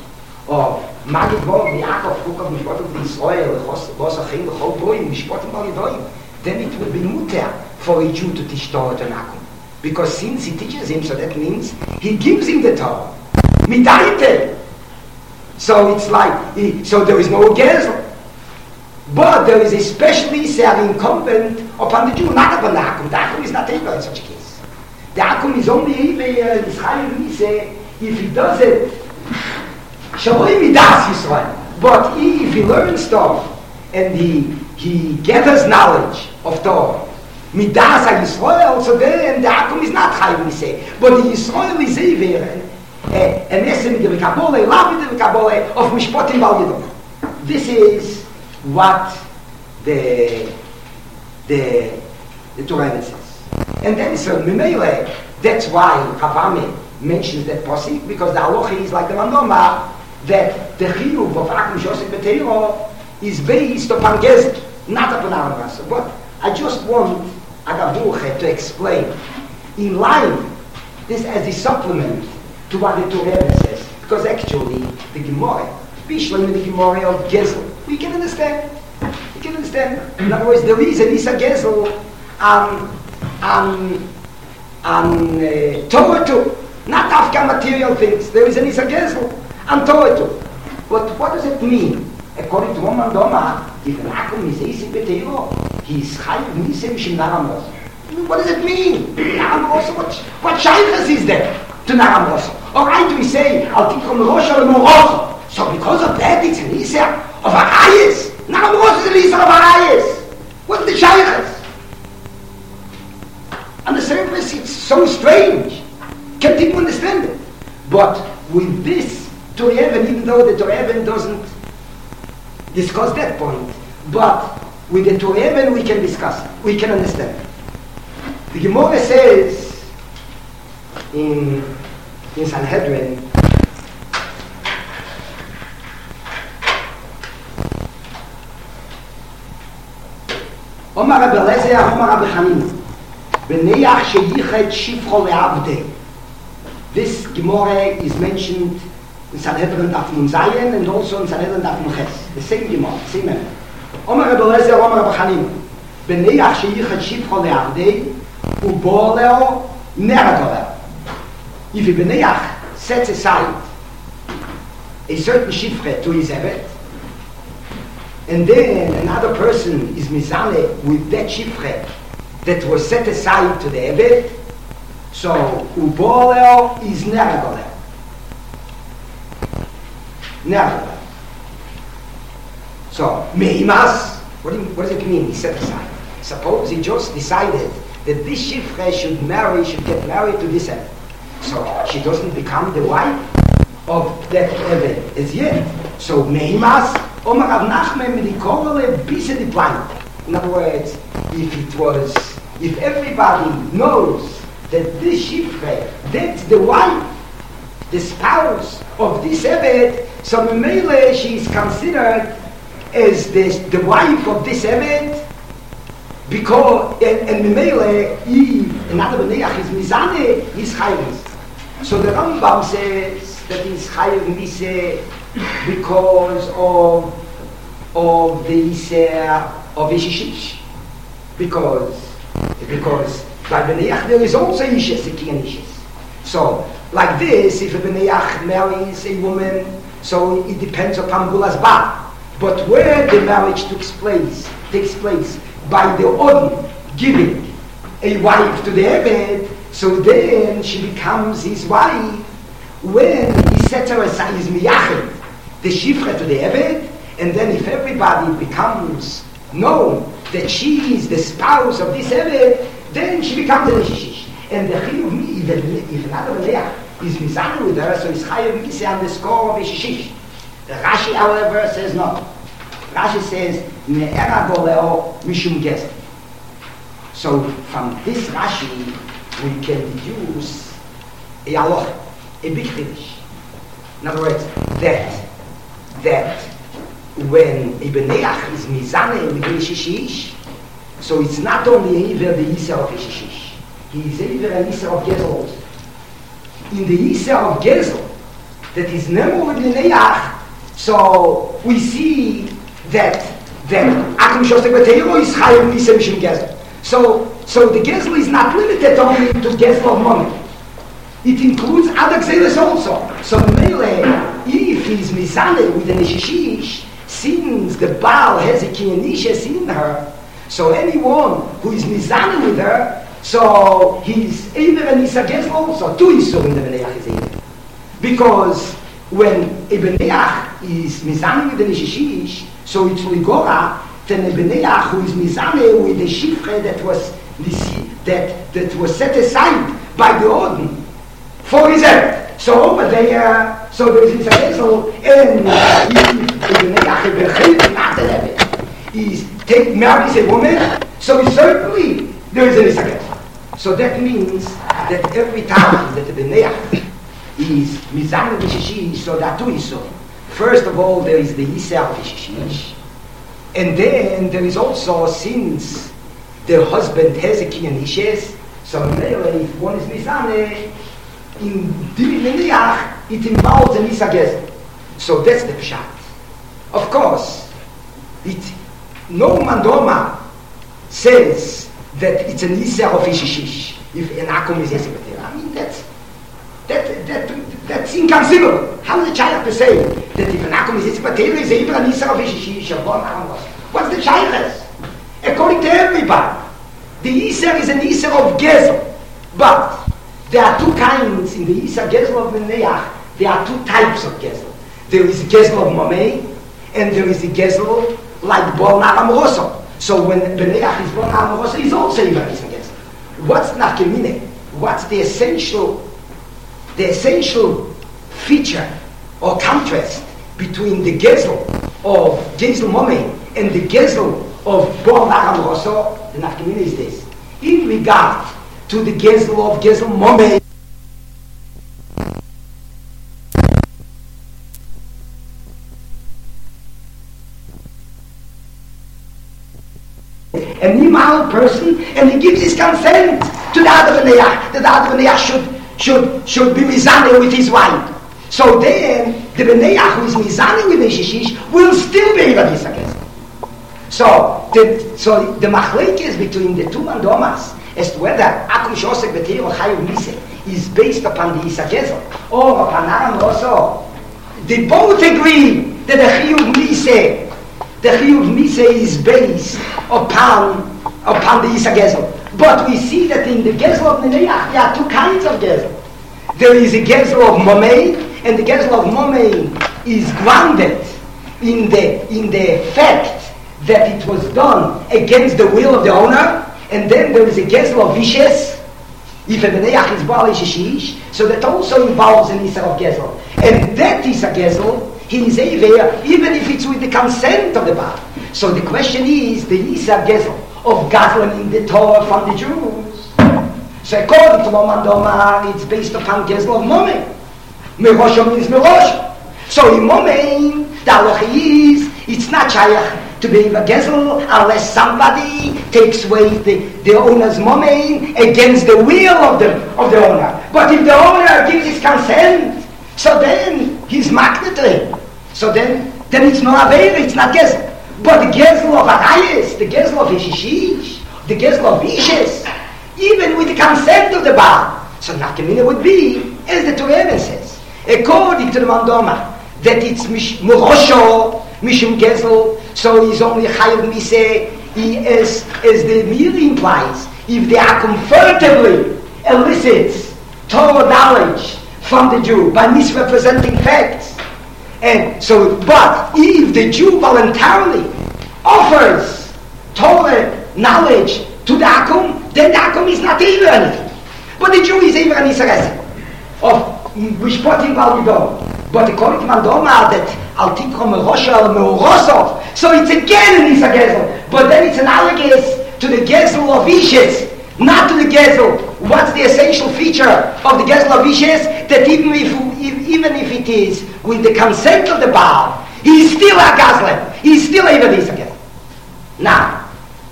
of Magid Vov, Yaakov, Fukov, Mishpotim, Israel, Los Achim, Lechol Goyim, Mishpotim, Balidoyim, then it would be muter for a Jew to teach Torah to Nakum. Because since he teaches him, so that means he gives him the Torah. Midaite. So it's like, he, so there is no gezel. But there is especially say incumbent upon the Jew, not upon the Hakum. The Hakum is not able in such a case. The Hakum is only able in Israel if he does it. Shalom midas Yisrael. But if he learns stuff and he he gathers knowledge of Torah, midas Yisrael, so then the Hakum is not Chayv Miseh. But the Yisrael is even an essence of the Kabbalah, love the Kabbalah of Mishpotim Bal Yidom. This is what the the the Torah says. And then so Mimele, that's why Chavame mentions that posik, because the halacha is like the Mandoma, that the chiyuv of Akum Shosek B'Teiro is based upon Gezer, not upon Aram. But I just want Agavuche to explain in line this as a supplement to what the Torah says, because actually the Gemara, especially in the Gemara of Gezel, we can understand. We can understand. In other words, there is an Isa Gezel on on on uh, Torah too, not Afghan material things. There is an Isa Gezel on Torah too. But what does it mean? According to Roman Doma, if an Akum is Eisik B'Teiro, he is Chayiv Nisem Shim Naramos. What does it mean? Naramos, what, what Shaykhas is there to Naramos? Or right, we say, Al Tikrom Rosh Al So because of that, it's an Isa of Arayis. Naramos is an Isa of Arayis. What's the Shaykhas? On the surface, it's so strange. Can't even understand it. But with this, Torah Even, even though the Torah Even doesn't discuss that point, but with the Torah Even we can discuss it. We can understand it. The Gemara says in, in Sanhedrin, Omar Rabbi Eliezer, Omar Rabbi Chanina, B'neiach sheyichad shifcho le'avdei. This Gemara is mentioned in Sanhedrin Daf Nun Zayin and also in Sanhedrin Daf Nun Ches. The same Gemara, same name. Omar Rabbi Eliezer, Omar Rabbi Chanina, B'neiach sheyichad shifcho le'avdei, ubo leo nerado leo. If a B'neiach sets aside a certain shifre to his evet, and then another person is mizane with that shifre that was set aside to the evet, so ubo leo is nerado leo. Nerado. So meimas, what, do you, what does it mean? He set aside. Suppose he just decided that this shifre should marry, should get married to this evet. So she doesn't become the wife of that evet as yet. So meimas, Omar Rav Nachman medikorle bise di blind. In other words, if it was, if everybody knows that this shifre, that's the wife, the spouse of this evet, so Memele, she is considered as this, the wife of this evet, because, and, and Memele, if another B'neiach is Mizane, he's Chayiv. So the Rambam says that he's Chayiv Miseh because of of the Isser of Ishishish. Because, because by B'neiach there is also Ishes, a king and Ishes. So, like this, if a B'neiach marries a woman, so it depends upon Gulas Ba. But where the marriage takes place, takes place by the Odin giving a wife to the Ebed, so then she becomes his wife when he sets her aside, his miyached, the shifra to the Ebed, and then if everybody becomes known that she is the spouse of this Ebed, then she becomes an Ishishish. And the chiyuv, if another Leah is mizan with her, so it's chayav miseh on the score of Ishishish. The Rashi, however, says no. Rashi says, me'era goleo mishum gezer. So from this Rashi, we can deduce a halacha, a big chiddush. In other words, that that when a B'neiach is mizane with Ishishish, so it's not only either the Isser of Ishishish, he is either an Isser of Gezel. In the Isser of Gezel, that is Nemo with B'neiach, So we see that that Akum Shosek B'Teiro is Chayim Nisa Mishum Gezel. So so the Gezel is not limited only to Gezel of money. It includes other Gzeles also. So Mele, if he's Mizane with the Nishishish, since the Baal has a Kiyanishes in her, so anyone who is Mizane with her, so he's Eber and Nisa Gezel also, two Yisur in the Beneach is Eber. Because when a Beneach is Mizane with the Nishishish, so it's Ligora, then a Beneach who is Mizane with the Shifre that was that that was set aside by the Odin for his end. So over there, so there is Nisa Gezel, and the Beneach not the Rebbe. He's take marries a woman, so certainly there is a Nisa Gezel. So that means that every time that the Beneach is Mizane Vishishish, so that too is so. First of all, there is the Yisrael Vishishish. And then there is also, since the husband has a Kiyanishes, so if one is Mizane, in Diviniyach, it involves a Nisa Gezel. So that's the Pshat. Of course, it, no Mandoma says that it's a Nisa of Vishishish, if an Akum is Yesibatir. I mean, that's That, that, that's inconceivable. How is the child to say that if an Akum is Yitzpatel, is a Ibra Nisa of Ishish, what's the child? According to everybody, the Yisr is an Yisr of Gezel. But there are two kinds in the Yisr Gezel of Meneach. There are two types of Gezel. There is Gezel of Mamei, and there is the Gezel like Bol Naram Rosso. So when Meneach is Bol Naram Rosso, he's also Ibra Nisa Gezel. What's Nachemine? What's the essential The essential feature or contrast between the Gezel of Gezel Momei and the Gezel of Bor Naram Rosso, the Nafkamina is this. In regard to the Gezel of Gezel Momei, a normal person, and he gives his consent to the other Beneach, that the other Beneach should should should be mizane with his wife. So then the Beneach who is mizane with the Shishish will still be Eva Nisa Gezel. So the so the machlekes between the two mandomas as to whether Akum Shosek B'Teiro Chayu Nisa is based upon the Nisa Gezel or upon Aram Rosso, they both agree that the Chiyuv Nisa the Chiyuv Nisa is based upon upon the Nisa Gezel. But we see that in the Gezel of Meneach, there are two kinds of Gezel. There is a Gezel of Momei, and the Gezel of Momei is grounded in the in the fact that it was done against the will of the owner, and then there is a Gezel of Vishes, if a Meneach is Baal Shishish, so that also involves an Isser of Gezel. And that is a Gezel, he is Ever, even if it's with the consent of the Baal. So the question is, the Isser Gezel of Gazlan in the Torah from the Jews. So according to Roman Doma, it's based upon Gezel of Momei. Merosho means Merosho. So in Momei, the halacha is, it's not shaykh to be a Gezel unless somebody takes away the, the owner's Momei against the will of the, of the owner. But if the owner gives his consent, so then he's maknet to him. So then, then it's not Aveira, it's not Gezel. But the Gezel of Arayis, the Gezel of Ishishish, the Gezel of Ishes, even with the consent of the Baal. So Nafkamina would be, as the Torah says, according to the Mandoma, that it's Murosho, Mishum Gezel, so he's only Chayav Miseh, he as, as the Miri implies, if they are comfortably elicits Torah knowledge from the Jew by misrepresenting facts. And so, but if the Jew voluntarily offers Torah knowledge to the Akum, then the Akum is not even anything. But the Jew is even an Israel of which part in Validon. But according to Mandoma, that Al Tikro Merosha Al Meurosov, so it's again an Israel, but then it's analogous to the Gezel of Ishes, not to the Gezel. What's the essential feature of the Gezel of Ishes? That even if, if even if it is with the consent of the Baal, he's still a Gazlan. He's still a Yevadis again. Now,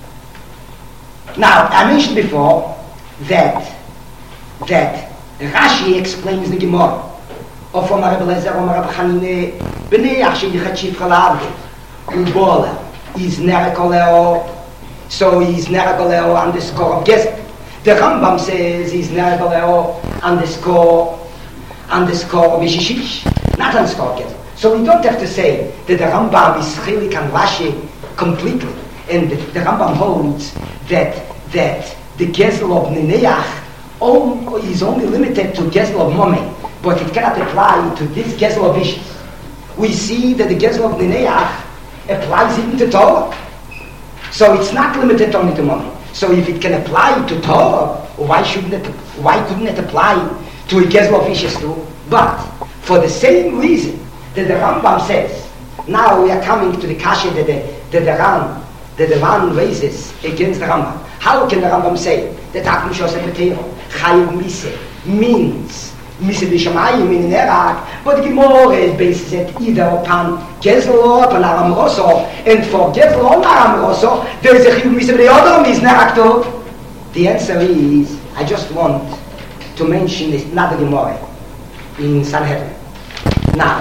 now I mentioned before that that Rashi explains the Gemara of Omar Rebbe Lezer, Omar Rabbi Chanine, B'neach sheyichachif chalav ubola is nerakoleo, so he's nerakoleo on the score of Gezel. The Rambam says he's nerakoleo on the score on the score of Mishishish, not on the score of Gezel. So we don't have to say that the Rambam is chilik and Rashi completely, and the, the Rambam holds that that the Gezel of Neneach is only limited to Gezel of Momei, but it cannot apply to this Gezel of Ishis. We see that the Gezel of Neneach applies even to Torah. So it's not limited only to Momei. So if it can apply to Torah, why shouldn't it, why couldn't it apply to a Gezel of Ishis too? But for the same reason that the Rambam says, now we are coming to the kasha that the, that the Ram, that the Ram raises against the Rambam. How can the Rambam say that Akum Shosem B'Teiro, Chayiv Mise, means Mise B'Shamayim in Nerak, but the Gemara bases it either upon Gezel or upon Aram Rosso, and for Gezel or Aram Rosso, there is a Chayiv Mise B'Yodom, is Nerak too. The answer is, I just want to mention another Gemara in Sanhedrin. Now,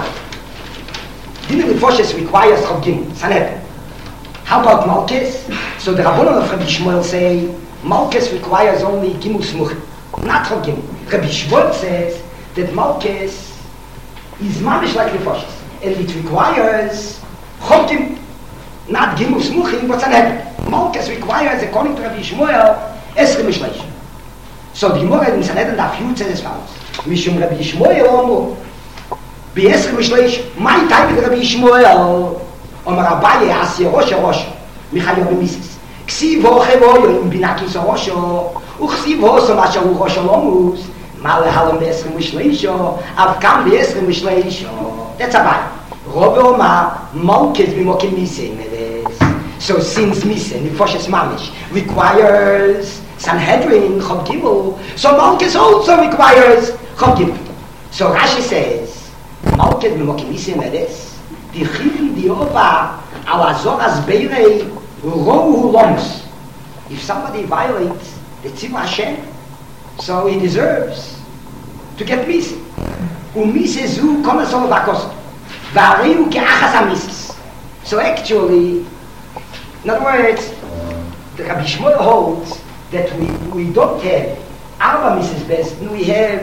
Din Rifoshes requires Chav Gimel, Sanhedrin. How about Malkes? So the Rabbanon of Rabbi Shmuel say, Malkes requires only Gimel Smuchim, not Chav Gimel. Rabbi Shmuel says that Malkes is mamish like Rifoshes, and it requires Chav Gimel, not Gimel Smuchim, but Sanhedrin. Malkes requires, according to Rabbi Shmuel, Esrim Mishleish. So the Gemara in Sanhedrin Daf Yud says as follows: Mishum Rabbi Shmuel Omu, B'Esrim Mishleish, my time with Rabbi Shmuel. Omar Abaye Asya Rosh Rosh Michael Bemises Ksiv ho Chevoyo in Binakis Rosho Uksiv ho so Masha Rosh Lomus Mal Halom B'Esrim Mishleisho Avkam B'Esrim Mishleisho. That's Abaye. Robe Omar Malkes B'Mokim Mise Medes. So since Mise Nifoshes Mamish requires Sanhedrin Chav Gimel, so Malkes also requires Chav Gimel. So Rashi says Malkes B'Mokim Mise Medes. Die Chivim di Ova al Azor Azbeirei Rohu Lomus. If somebody violates the Tzivah Hashem, so he deserves to get Mise. Umise zu konasol vakos. Vareu ke'achas ha-Mises. So actually, in other words, the Rabbi Shmuel holds that we, we don't have Arba Mises Bez, we have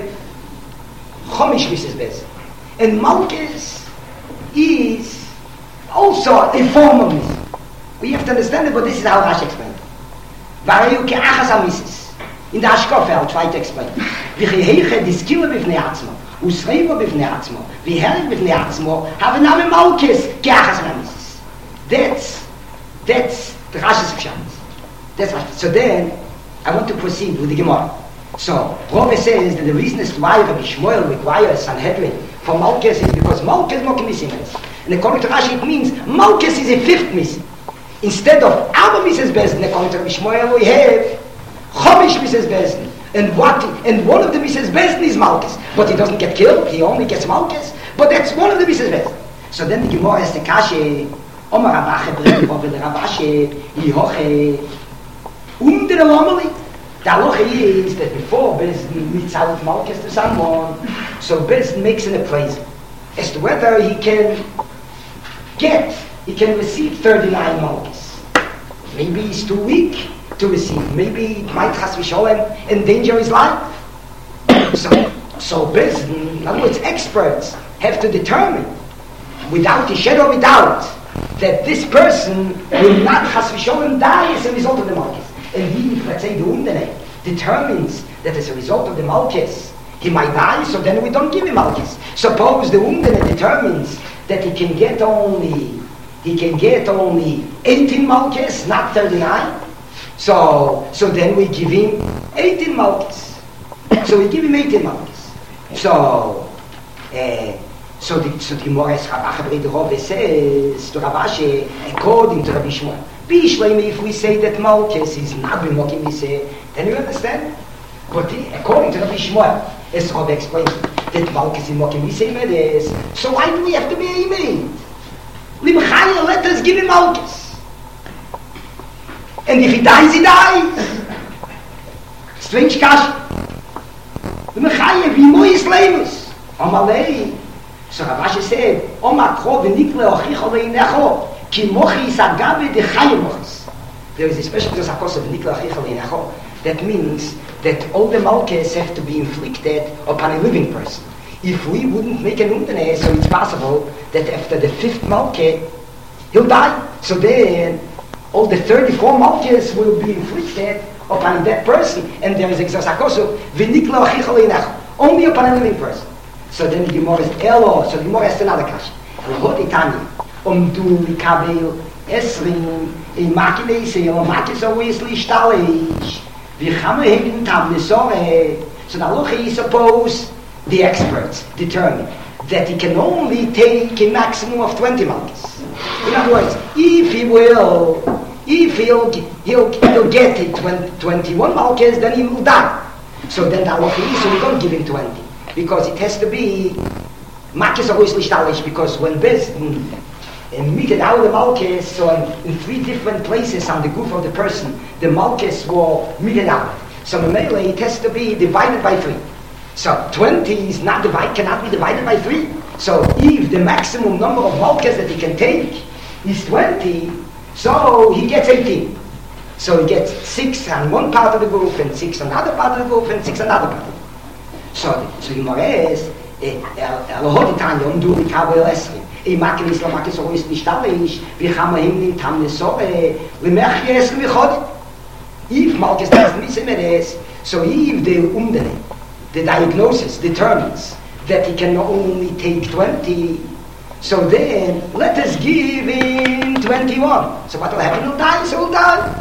Chomish Mises Bez. And Malkes is also a form of Mises. We have to understand it, but this is how Rashi explained it. Vareu ke'achas ha-Mises. In the Ashkofe, I'll try to explain. V'cheheiche diskila b'fnei atzmo, u'sreiva b'fnei atzmo, v'herek b'fnei atzmo, have name Malkes ke'achas ha-Mises. That's, that's the Rashi's pshat. That's right. So then, I want to proceed with the Gemara. So, Rove says that the reason is why Rabbi Shmuel requires Sanhedrin for Malkes is because Malkes Mokim Mises. And according to Rashi, it means Malkes is a fifth Mises. Instead of Arba Mises Bezdin, according to Rabbi Shmuel, we have Chomish Mises Bezdin. And what? And one of the Mises Bezdin is Malkes. But he doesn't get killed, he only gets Malkes. But that's one of the Mises Bezdin. So then the Gemara has the Kashe, Omar Rabache, Brevov, Rabashe, Yihoche, Um the Lomeli. The halacha is that before Bezdin meets out Malkes to someone, so Bezdin makes an appraisal as to whether he can get, he can receive thirty-nine Malkes. Maybe he's too weak to receive. Maybe it might chas v'sholem endanger his life. So, so Bezdin, in other words, experts have to determine, without a shadow of a doubt, that this person will not chas v'sholem die as a result of the Malkes. And he, let's say, the Umdene determines that as a result of the Malkes, he might die, so then we don't give him Malkes. Suppose the Umdene determines that he can get only, he can get only eighteen Malkes, not thirty-nine. So, so then we give him eighteen Malkes. So we give him eighteen Malkes. So, uh, so the, so the Gemara says to Rabashe, according to Rabbi Shmuel, if we say that Malkes is not B'Mokim Mise, then you understand? But the, according to Rabbi Shmuel, as Rabbi explains, that Malkes is Mokim Mise, so why do we have to be Eimeid? Limchaya, let us give him Malkes. And if he dies, he dies. Strange kash. Limchaya, V'Imoyis Leimus. Amalei. So Rav Ashi said, Oma kro v'nikle ochicho leinecho, ki mochi is agabe de chaye mochis. There is a special cause of v'nikle ochicho leinecho. That means that all the malchus have to be inflicted upon a living person. If we wouldn't make an undene, so it's possible that after the fifth malchus, he'll die. So then, all the thirty-four malchus will be inflicted upon that person, and there is a cause of v'nikle ochicho leinecho, only upon a living person. So then the Gemara is Elo, so the Gemara has another question. Elo Titani, um du likabel esrim, in makinese, or makis always lishtalish, vichame him tam nesore. So the halacha is suppose the experts determine that he can only take a maximum of twenty malchus. In other words, if he will, if he'll, he'll, he'll get it twenty-one malchus, then he will die. So then the halacha is, so we don't give him twenty. Because it has to be Makis always lishtalish, because when Bezdin meted out the Malkes, so in, in three different places on the goof of the person, the Malkes were meted out. So Memele, it has to be divided by three. So twenty is not divided, cannot be divided by three. So if the maximum number of Malkes that he can take is twenty, so he gets eighteen. So he gets six on one part of the goof, and six on another part of the goof, and six on another part. So, so the Gemara is, Elohot Tanya, um du likabel esrim, e makilis la makis always nishtalish, vichama him nim tam nesore, lemech esrim vichod. If Malchus doesn't listen it is, so if the umdene, the diagnosis determines that he can only take twenty, so then let us give him twenty-one. So what will happen? He'll die, so he'll die.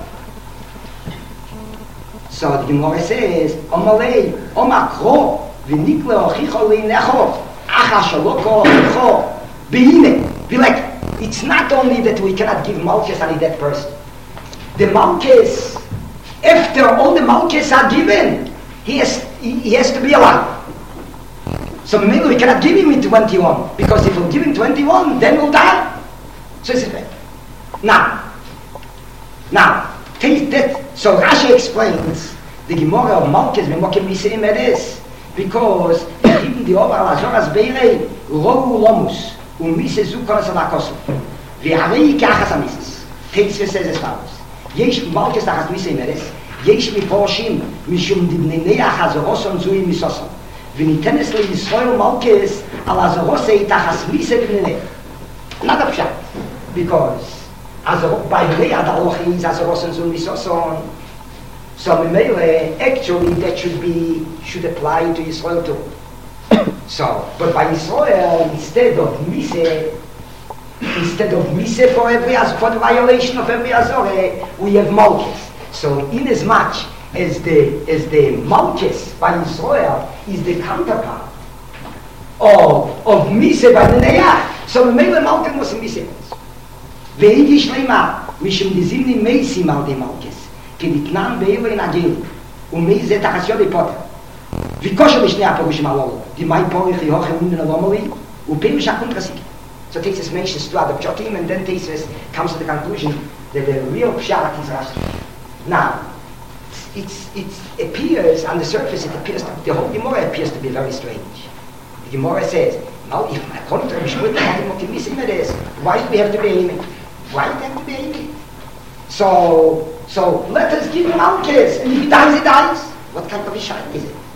So the Gemara says, Omalei, Omakro, v'nikle ochicho leinecho, acha shaloko ochicho, behine. Be like, it's not only that we cannot give malchus on a dead person. The malchus, after all the malchus are given, he has, he, he has to be alive. So maybe we cannot give him twenty-one, because if we give him twenty-one, then we'll die. So it's it. Now, now, take that. So Rashi explains the Gemara of Malchus when what can we say him it is, because even the over Azoras Beirei Rogu Lomus umise Zukoras Alakosu v'harei kachas amises. Teitz says as follows: Yesh Malchus tachas mise him it is, Yesh miforshim mishum dibnei achazoros zui misosom v'nitenes leYisrael Malchus al azorosei tachas mise dibnei. Another pshat, because Azor, by the way, Adaloch is Azoros and Zumisoson. So Memele, actually that should be, should apply to Israel too. So, but by Israel, instead of Mise, instead of Mise for every Azor, for the violation of every Azor, we have Malchus. So in as much as the, as the Malchus by Israel is the counterpart of, of Mise by the Neyach. So Memele Malchus was Mise. Ve'igi shleima, mishum dizimni meisim al de malkes, ki nitnam be'elo in agil, umei ze tachas yodei poter. V'kosher mishnei aporushim alol, di mai porich yochem unen alomoli, u'peiru shakun trasik. So Tesis mentions two other pshatim, and then Tesis comes to the conclusion that the real pshat is Rashi. Now, it's, it's, it appears, on the surface, it appears, to, the whole Gemara appears to be very strange. The Gemara says, now if my contrary Shmut had him optimism it is, why do we have to be aiming? Why do we have to be aiming? So, so let us give him Malchus, and if he dies, he dies. What kind of a shine is it?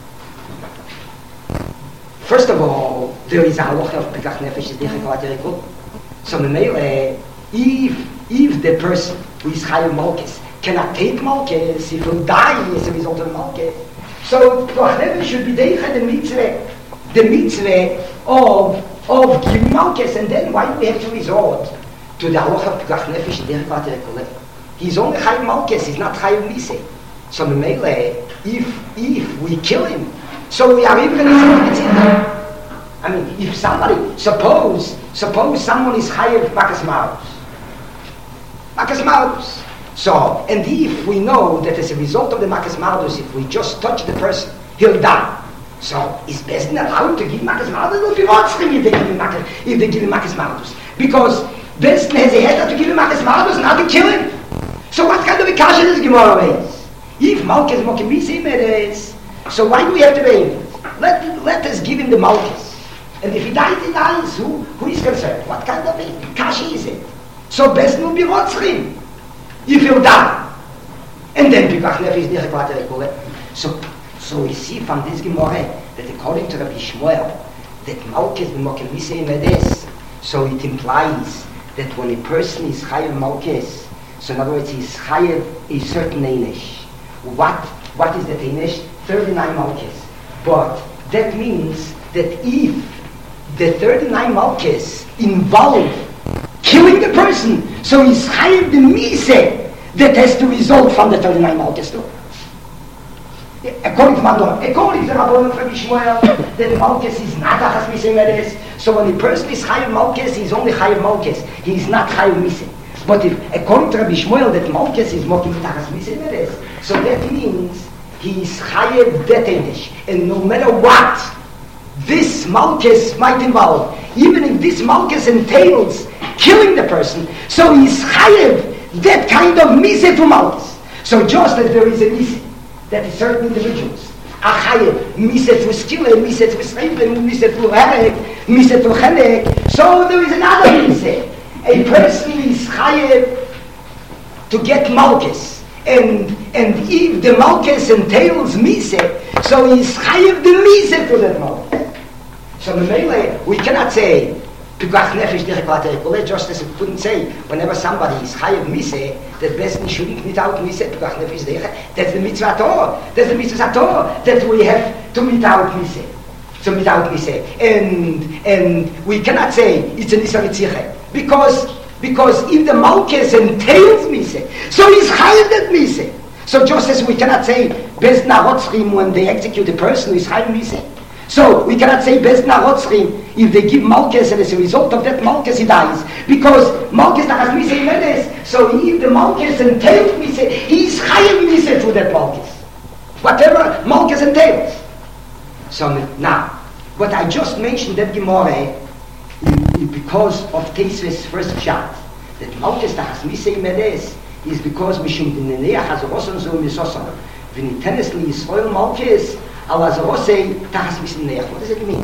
First of all, there is a halacha of Pekach Nefesh is difficult to recall. So Memele, if, if the person who is Chayav Malchus cannot take Malchus, if he'll die as a result of Malchus, so Pekach Nefesh should be Deicha the mitzvah, the mitzvah of, of giving Malchus, and then why do we have to resort to the halacha of Pekach Nefesh difficult to recall? He's only Chayav Malchus, he's not Chayav Mise. So Memele, if, if we kill him, so we are even in I mean, if somebody, suppose, suppose someone is Chayav Makas Malus. Makas Malus. So, and if we know that as a result of the Makas Malus, if we just touch the person, he'll die. So, is Bezdin allowed to give Makas Malus? It will be monstering if they give him Makas, if they give him Makas Malus. Because Bezdin has a head to give him Makas Malus and not to kill him. So what kind of a kasha does Gemara raise? If Malchus Mokim Misim it is, so why do we have to be in it? Let, let us give him the Malchus. And if he dies, he dies. Who, who is concerned? What kind of a kashi is it? So best will be rotzrim if he'll die. And then Pikuach Nefesh is nicht. So, so we see from this Gemara that according to Rabbi Shmuel, that Malkes b'mokem misei medes. So it implies that when a person is chayav Malkes, so in other words, he's chayav a certain einesh. What, what is that einesh? thirty-nine Malkes. But that means that if the thirty-nine Malkes involve killing the person, so he's chayav the misei that has to result from the thirty-nine Malkes too. According to Mandor, according to Rabbi Shmuel, that the Malkes is not achas misei medes. So when a person is chayav Malkes, he's only chayav Malkes. He is not chayav misei. But if, according to Rabbi Shmuel, that Malkes is mokim achas misei medes, so that means he is chayav detenish. And no matter what this Malkes might involve, even if this Malkes entails killing the person, so he is chayav that kind of misei to Malkes. So just as there is a misei that is certain individuals are chayav misei to skille, misei to schreiben, misei to herek, misei to chenek, so there is another misei. A person is chayav to get Malkes, and and if the Malkes entails misei, so he is chayav the misei to that Malkes. So the melee, we cannot say Pikuach Nefesh nicht. Just as we couldn't say whenever somebody is chayav misei, that best shouldn't meet out misei Pikuach Nefesh nicht. That's the mitzvah Torah. That's the mitzvah Torah that we have to meet out misei. So meet out misei, and and we cannot say it's a nisa mitziche because because if the Malkes entails misei, so he's chayav that misei. So just as we cannot say best narotzrim when they execute a person who is chayav misei. So we cannot say best narotzrim if they give Malkes and as a result of that Malkes he dies. Because Malkes nachas misei medes, so if the Malkes entails misei, he is chayav misei through that Malkes. Whatever Malkes entails. So now, what I just mentioned that Gemara because of Teisves first shot, that Malkes nachas misei medes is because Mishum Dineneach has a roson zo misoson. V'nitenes li Yisrael Malkes Allah Zarosei Tachas Misneach. What does it mean?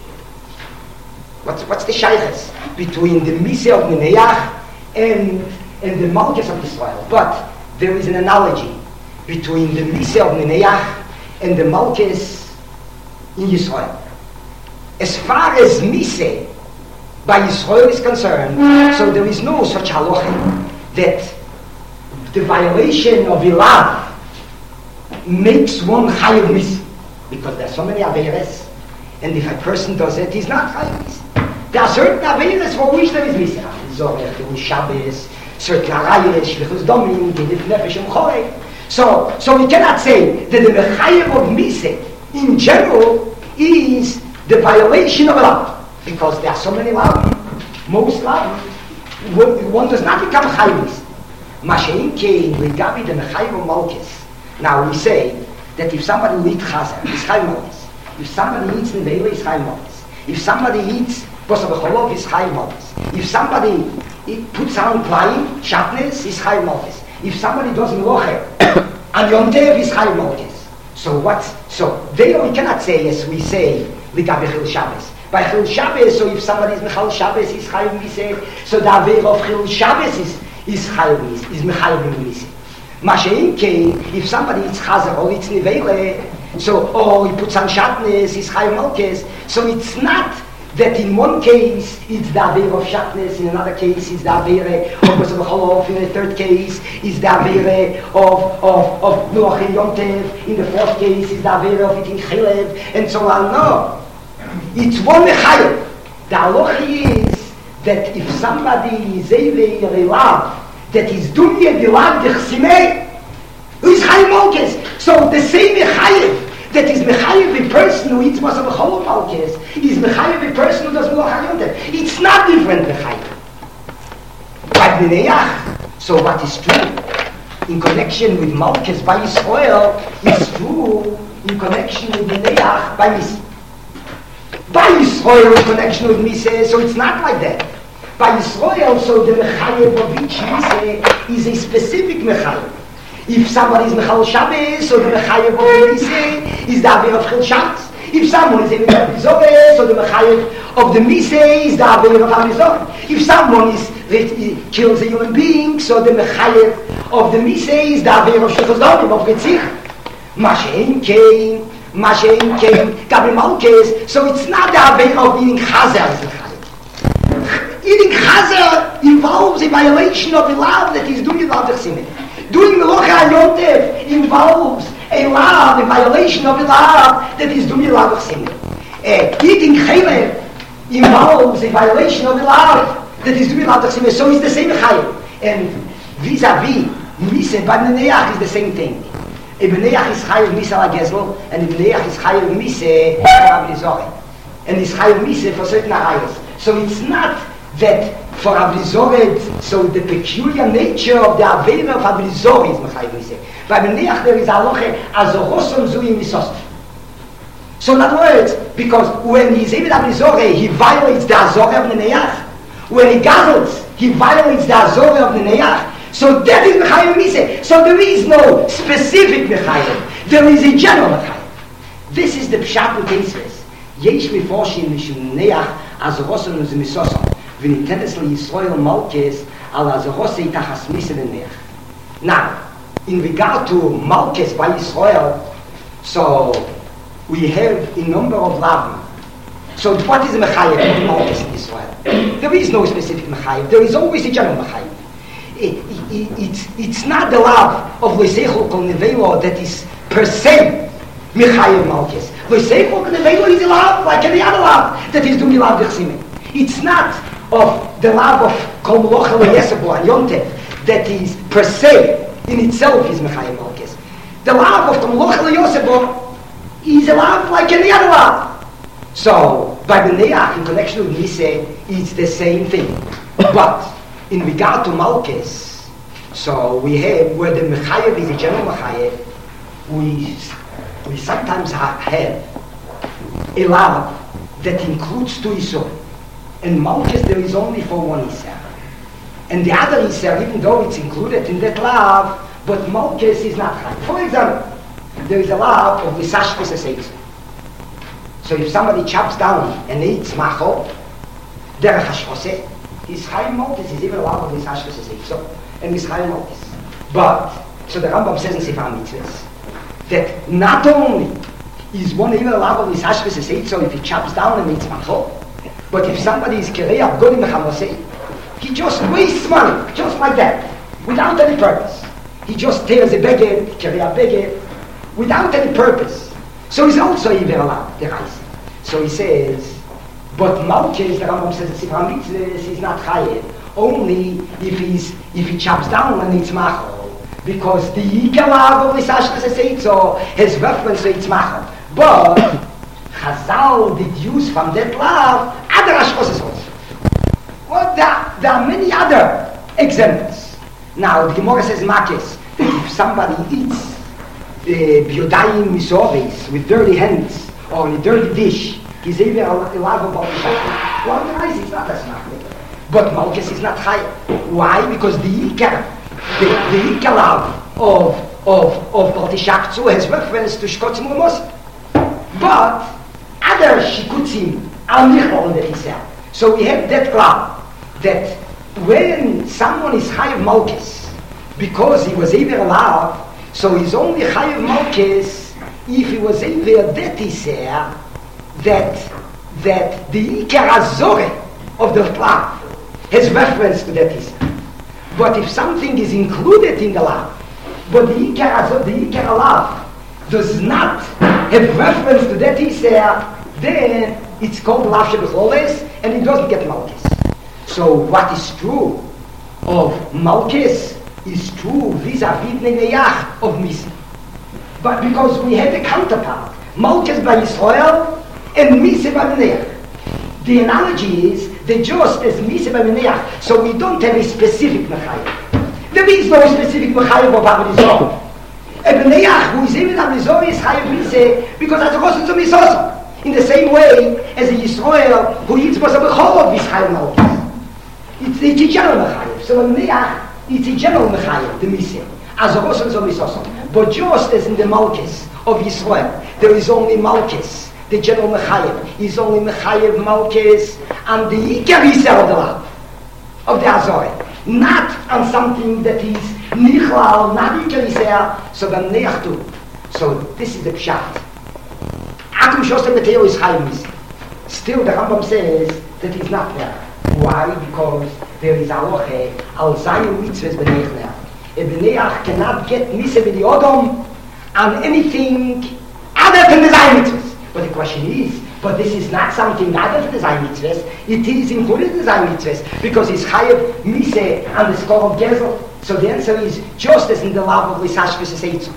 What's, what's the shaykhs between the Miseh of Neneach and, and the Malkes of Israel? But there is an analogy between the Miseh of Neneach and the Malkes in Israel. As far as Miseh by Israel is concerned, so there is no such halacha that the violation of Ilav makes one chayav miseh. Because there are so many Averes, and if a person does it, he's not chayav. There are certain Averes for which there is miseh. Zorech, Chilul Shabbos, certain Arayos, Shlichus Domim, Gedif Nefesh and Chorek. So, so we cannot say that the mechayev of miseh in general is the violation of law, because there are so many laws. Most laws, one does not become chayav miseh. Mashein kein legabi the mechayev of Malkes. Now we say that if somebody eats chazer, it's chayav Malkes. If somebody eats nevela, it's chayav Malkes. If somebody eats bosar b'cholov, it's chayav Malkes. If somebody puts on playing, shatnes, it's chayav Malkes. If somebody does meloche, on Yom Tov, it's chayav Malkes. So what's, so there we cannot say, as we say, ligabe Chilul Shabbos. By Chilul Shabbos, so if somebody is mechal Shabbos, it's chayav miseh. So the aver of Chilul Shabbos is, is chayav miseh, is mechal miseh. If somebody eats chazer or eats nevele, so or he puts on shatnes, he's chayav malkes. So it's not that in one case it's the aver of shatnes, in another case it's the aver of bosar b'cholov, in the third case it's the aver of of of meloche Yom Tov, in the fourth case it's the aver of eating chilev, and so on. No, it's one mechayev. The halacha is that if somebody is a relav, that is dunya dilav dechsimei, who is chayav malkes. So the same mechayev that is mechayev a person who eats bosar b'cholov malkes is mechayev a person who does meloche Yom Tov. It's not different mechayev. But Neneach, so what is true in connection with malkes by Yisrael is true in connection with Neneach by Miseh. By Yisrael in connection with Miseh, so it's not like that. By Yisrael, so the mechayev of each miseh is a specific mechayev. If somebody is mechal Shabbos, so the mechayev of the miseh is the aver of Chilul Shabbos. If someone is a mechal Zobeh, so the mechayev of the Miseh is the Aveir of Hamizor. If someone is, it, kills a human being, so the Mechayev of the Miseh is the Aveir of Shechozonim, of Getzich. Mashein came, Mashein came, Gabi Malkes, so it's not the Aveir of eating Chazer. Eating Chazer involves a violation of the law that he's doing without the Chsimen. Doing Melocha HaYontev involves a law, a violation of the law that is doing without the Chsimen. Uh, eating Chaylev involves a violation of the law that is doing without the Chsimen. So it's the same Chaylev. And vis-a-vis, Miseh, by B'neach is the same thing. A B'neach is Chayev Miseh la Gezlo, and a B'neach is Chayev Miseh for Avli Zoreh. And it's Chayev Miseh for certain Arayos. So it's not that for Avlizoret, so the peculiar nature of the Aveira of Avlizoret is Mechayev Miseh. By B'neach there is Aloche as a Rosom Zuyim Misos. So in other words, because when he's Eved Avlizoret, he violates the Azorah of the Neach. When he gazels, he violates the Azorah of the Neach. So that is Mechayev Miseh. So there is no specific Mechayev. There is a general Mechayev. This is the Pshat L'Teisves. Yesh Meforshim Mishum Neach as a Rosom Zuyim Misos. ונתנס לישראל מלכס על הזרוסי תחס מיסה ונח. Now, in regard to Malkes by Israel, so we have a number of lavim. So what is a Mechayev of Malkes in Israel? There is no specific Mechayev. There is always a general Mechayev. It, it, it, it's, it's not the lav of Loiseichel Kol Nevelo that is per se Mechayev Malkes. Loiseichel Kol Nevelo is a lav like any other lav that is doing lav d'chsimen. It's not of the love of Kol Melocha L'Yesebo and Yontev that is per se in itself is Mechayev Malkes. The love of Kol Melocha L'Yesebo is a love like any other love. So by B'neach in connection with Miseh it's the same thing. But in regard to Malkes, so we have where the Mechayev is a general Mechayev, we we sometimes have a love that includes two Yisur. In Malkes there is only for one Yisur. And the other Yisur, even though it's included in that love, but Malkes is not high. For example, there is a love of Lisashkos Eseitz. So if somebody chops down and eats Macho, Derech HaShchoseh, he's high Malkes, he's even a love of Lisashkos Eseitz. And he's high Malkes. But, so the Rambam says in Sefer HaMitzvos, that not only is one even a love of Lisashkos Eseitz, if he chops down and eats Macho, but if somebody is Kerei Godim Mechamosei, he just wastes money, just like that, without any purpose. He just tears a beged, Kerei beged, without any purpose. So he's also even allowed, the Reis. So he says, but Malkes, the Rambam says, in Sefer HaMitzvos, he's not chayev, only if he's if he chops down and eats Macho, because the Yikar love of Lisashkos Eseitz has reference to eats Macho. But Chazal deduce from that love other Hashchoshes also. Well, there, there are many other examples. Now, the Gemara says Makes, that if somebody eats Biodayim Misoves with dirty hands or in a dirty dish, he's even a love about the Shachar. Well, the Reis is not as smart. But Malkes is not high. Why? Because the Yikar, the, the Yikar love of, of, of Baltishakzu has reference to Shkotzim Umos. But other shikutzim are nichol that he said. So we have that cloud that when someone is chayav malkes because he was ever allowed, so he's only chayav malkes if he was ever that he said that that the ikar azore of the cloud has reference to that he said. But if something is included in the law, but the ikar azore, the ikar law does not have reference to that he said, then it's called Lav Shebecholes, and it doesn't get Malkes. So what is true of Malkes is true vis-a-vis Neneach of Miseh. But because we have a counterpart, Malkes by Israel and Miseh by Neneach. The analogy is that just as Miseh by Neneach, so we don't have a specific Mechayev. There is no specific Mechayev of Avodah. And Neneach, who is even Avodah, is Chayev Miseh because as a Rosh Hashanah in the same way as a Yisrael who eats Basar B'Cholov is Chayev Malkes. It's, it's a general Mechayev. So in Neach, it's a general Mechayev, the Miseh, as a Rosh Hashanah. But just as in the Malkes of Yisrael, there is only Malkes the general Mechayev. He's only Mechayev Malkes and the Iker Yisrael of the love, of the Azorah. Not on something that is Nichlal, not Iker Yisrael, so the Neachtu. So this is the Pshat. Akum Shosem Meteo is Chayev Misa. Still the Rambam says that he's not there. Why? Because there is a loche, al zayin mitzvahs b'neich leach. A b'neich cannot get misa with the odom on anything other than the zayin mitzvahs. But the question is, but this is not something other than the zayin mitzvahs, it is included in the zayin mitzvahs, because it's chayev misa on the score of gezel. So the answer is just as in the love of Lisashvis Seitzah.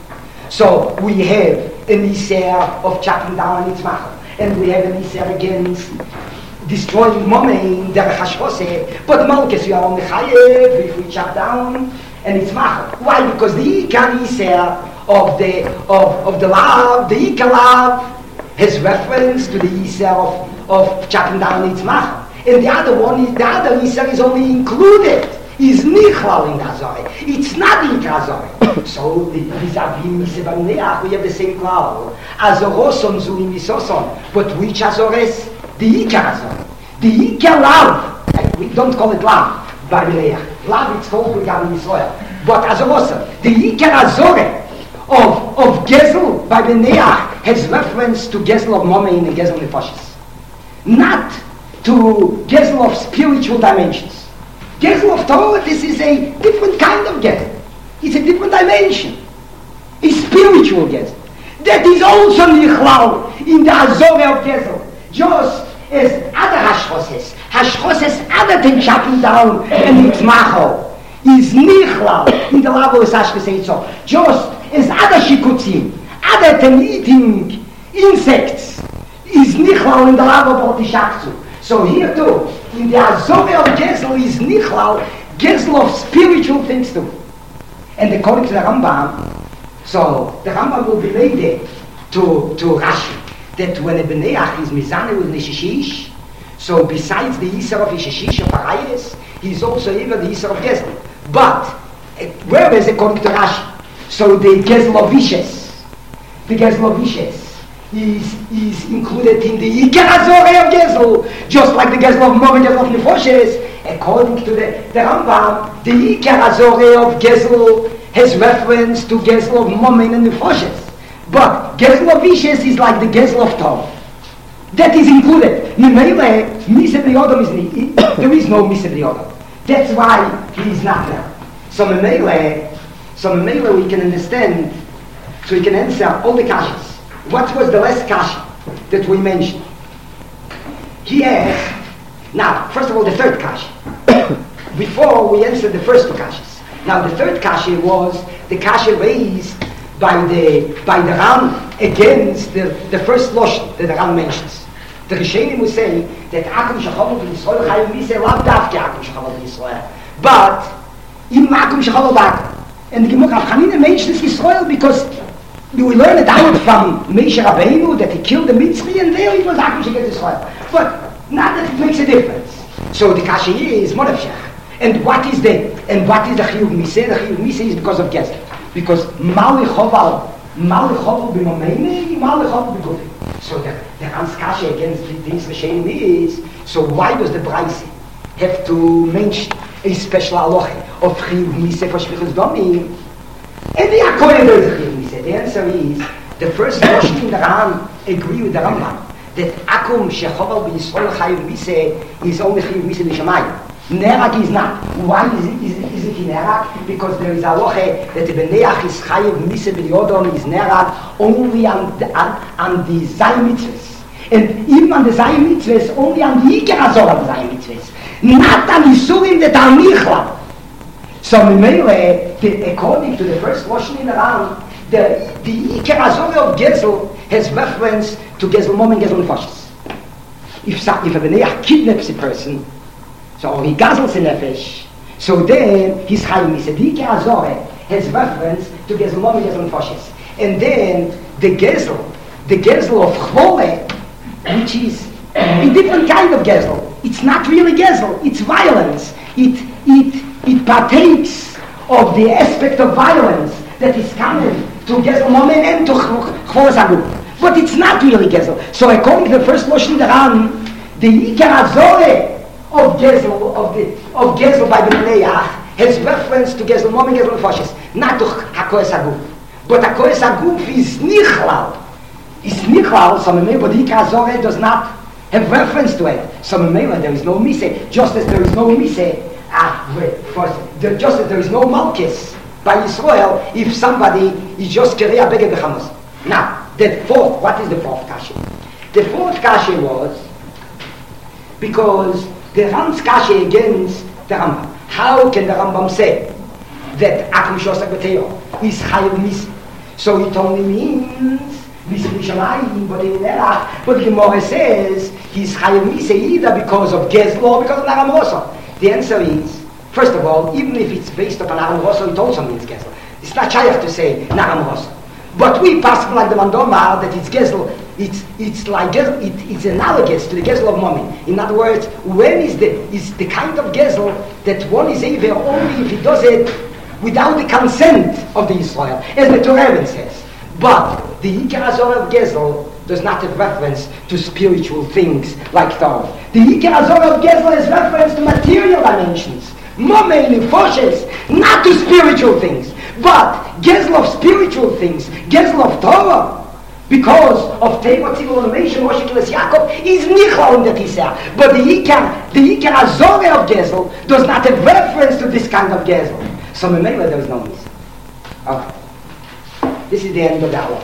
So we have a misa of chopping down its machal, and we have a misa against destroying money in der Hashvose, but Malkes you are on the Chayev if we chop down and it's Machal. Why? Because the Ikan Yisrael of the of, of the love, the Ikan love has reference to the Yisrael of, of chopping down its Machal. And the other one is the other Yisrael is only included, is Nichlal in the Azorah. It's not in the Azorah. So vis-a-vis Misebaneach we have the same cloud. Azoroson Zulim Visoson. But which Azores? The Iker Azorah. The Iker love, we don't call it love, by B'leach. Love it's called Begam Yisrael. But Azorosa, the Iker Azorah of, of Gezel by B'leach has reference to Gezel of Momein and Gezel Nefashis. Not to Gezel of spiritual dimensions. Gezel of Torah, this is a different kind of Gezel. It's a different dimension. A spiritual Gezel. That is also Nichlal in the Azorah of Gezel. Just as other hashchoses, hashchoses other than chopping down and it's machal, is nichlal in the level of Sashke Seitzah. Just as other shikutzim, other than eating insects, is nichlal in the level of Otishaktsu. So here too, in the Azorah of Gezel is nichlal, Gezel of spiritual things too. And according to the Rambam, so the Rambam will be made to, to Rashi, that when a B'neach is Mizane with Neshishish, so besides the Yisar of Yishishish of Arayes, he's also even the Yisar of Gezel. But, uh, where is according to Rashi? So the Gezel of Vishes, the Gezel of Vishes is, is included in the Iker Azorah of Gezel, just like the Gezel of Mor and Gezel of Nefoshes. According to the, the Rambam, the Iker Azorah of Gezel has reference to Gezel of Momen and Nefoshes. But Gezel of Vishes is like the Gezel of Torah. That is included. Nimele, Misa B'Yodom is not, there is no Misa B'Yodom. That's why he is not there. So Nimele, so Nimele we can understand, so we can answer all the kashas. What was the last kasha that we mentioned? He asked, now, first of all, the third kasha. Before we answered the first two kashas. Now the third kasha was the kasha raised by the by the Ram against the, the first lotion that the Ram mentions. The Rishonim will say that Akum Shechavol B'Yisrael Chayim Miseh Lav Davke Akum Shechavol B'Yisrael, but Im Akum Shechavol B'Akum. And the Gemara Chanina mentions Yisrael because we learn it out from Moshe Rabbeinu that he killed the Mitzri and there it was Akum Shechavol Yisrael. But not that it makes a difference. So the kasha is Modavshach. And what is the and what is the Chiyuv Miseh? The Chiyuv Miseh is because of Gezel. Because Mali Choval, Mali Choval B'Momeini, Mali Choval B'Gudi. So the, the Ram's kasha against this Rishonim is, so why does the Braise have to mention a special halacha of Chiyuv Miseh for Shvichus Domim? And the Akoyen there is a Chiyuv Miseh. The answer is, the first Rosh in the Ram agree with the Rambam that Akum Shechoval B'Yisrael Chiyuv Miseh is only Chiyuv Miseh L'Shamayim. Nerag is not. Why is it, is it, is it in Nerag? Because there is a loche that the B'neach is chayiv miseh b'yodom is Nerag only on the, on, on the Zayim Mitzvahs. And even on the Zayim Mitzvahs, only on the Iker Azorah of the Zayim Mitzvahs. Not on the Surim that are Nichla. So Mimele, according to the first Rosh in the Ram, the, the Iker Azorah of Gezel has reference to Gezel Mom and Gezel Nefashis. If, if a B'neach kidnaps a person, so he gazels in nefesh, so then his chayim miseh. The Iker Azorah has reference to Gezel Mom and Gezel Nefashis. And then the Gezel, the Gezel of Chvole, which is a different kind of Gezel. It's not really Gezel, it's violence. It, it, it partakes of the aspect of violence that is coming to Gezel Mom and to Chvole Saguf. but it's not really Gezel. So according to the first Lashon Daran, the Ikar Azore of Gezel, of the of Gezel by the Meleach, has reference to Gezel Mom and Gezel Nefashis, not to HaKohes HaGuf. But HaKohes HaGuf is Nichlal. Is Nichlal, so Memele, but the Ikar Azore does not have reference to it. So Memele, there is no Mise, just as there is no Mise, ah, wait, first, there, just as there is no Malchus by Yisrael, if somebody is just Kereya Beged B'Chamos. Now, the fourth, what is the fourth Kasha? The fourth Kasha was, because the Ram's Kasha against the Rambam. How can the Rambam say that Akum Shosak B'Teyo is Chayav Mis? So it only means Mis Mishalayim, but in Erach, but the Gemara says he's Chayav Mis either because of Gezlo or because of Aram Rosa. The answer is, first of all, even if it's based upon Aram Rosa, it also means Gezlo. It's not Shayach to say Aram Rosa. But we pass like the Mandoma that it's Gezel, it's it's like Gezel, it, it's analogous to the Gezel of Momin. In other words, when is the is the kind of Gezel that one is able only if he does it without the consent of the Israel, as the Torah says. But the Ikar Azor of Gezel does not have reference to spiritual things like Torah. The Ikar Azor of Gezel has reference to material dimensions, Momin and Foshes, not to spiritual things. But Gezel of spiritual things, Gezel of Torah, because of Teivot Tzivul Nation, Moshe Kiles Yaakov, is Nichal in the Kisah. But the Ikar, the Ikar Azore of Gezel does not have reference to this kind of Gezel. So Memele, there is no miss. Okay. This is the end of the hour.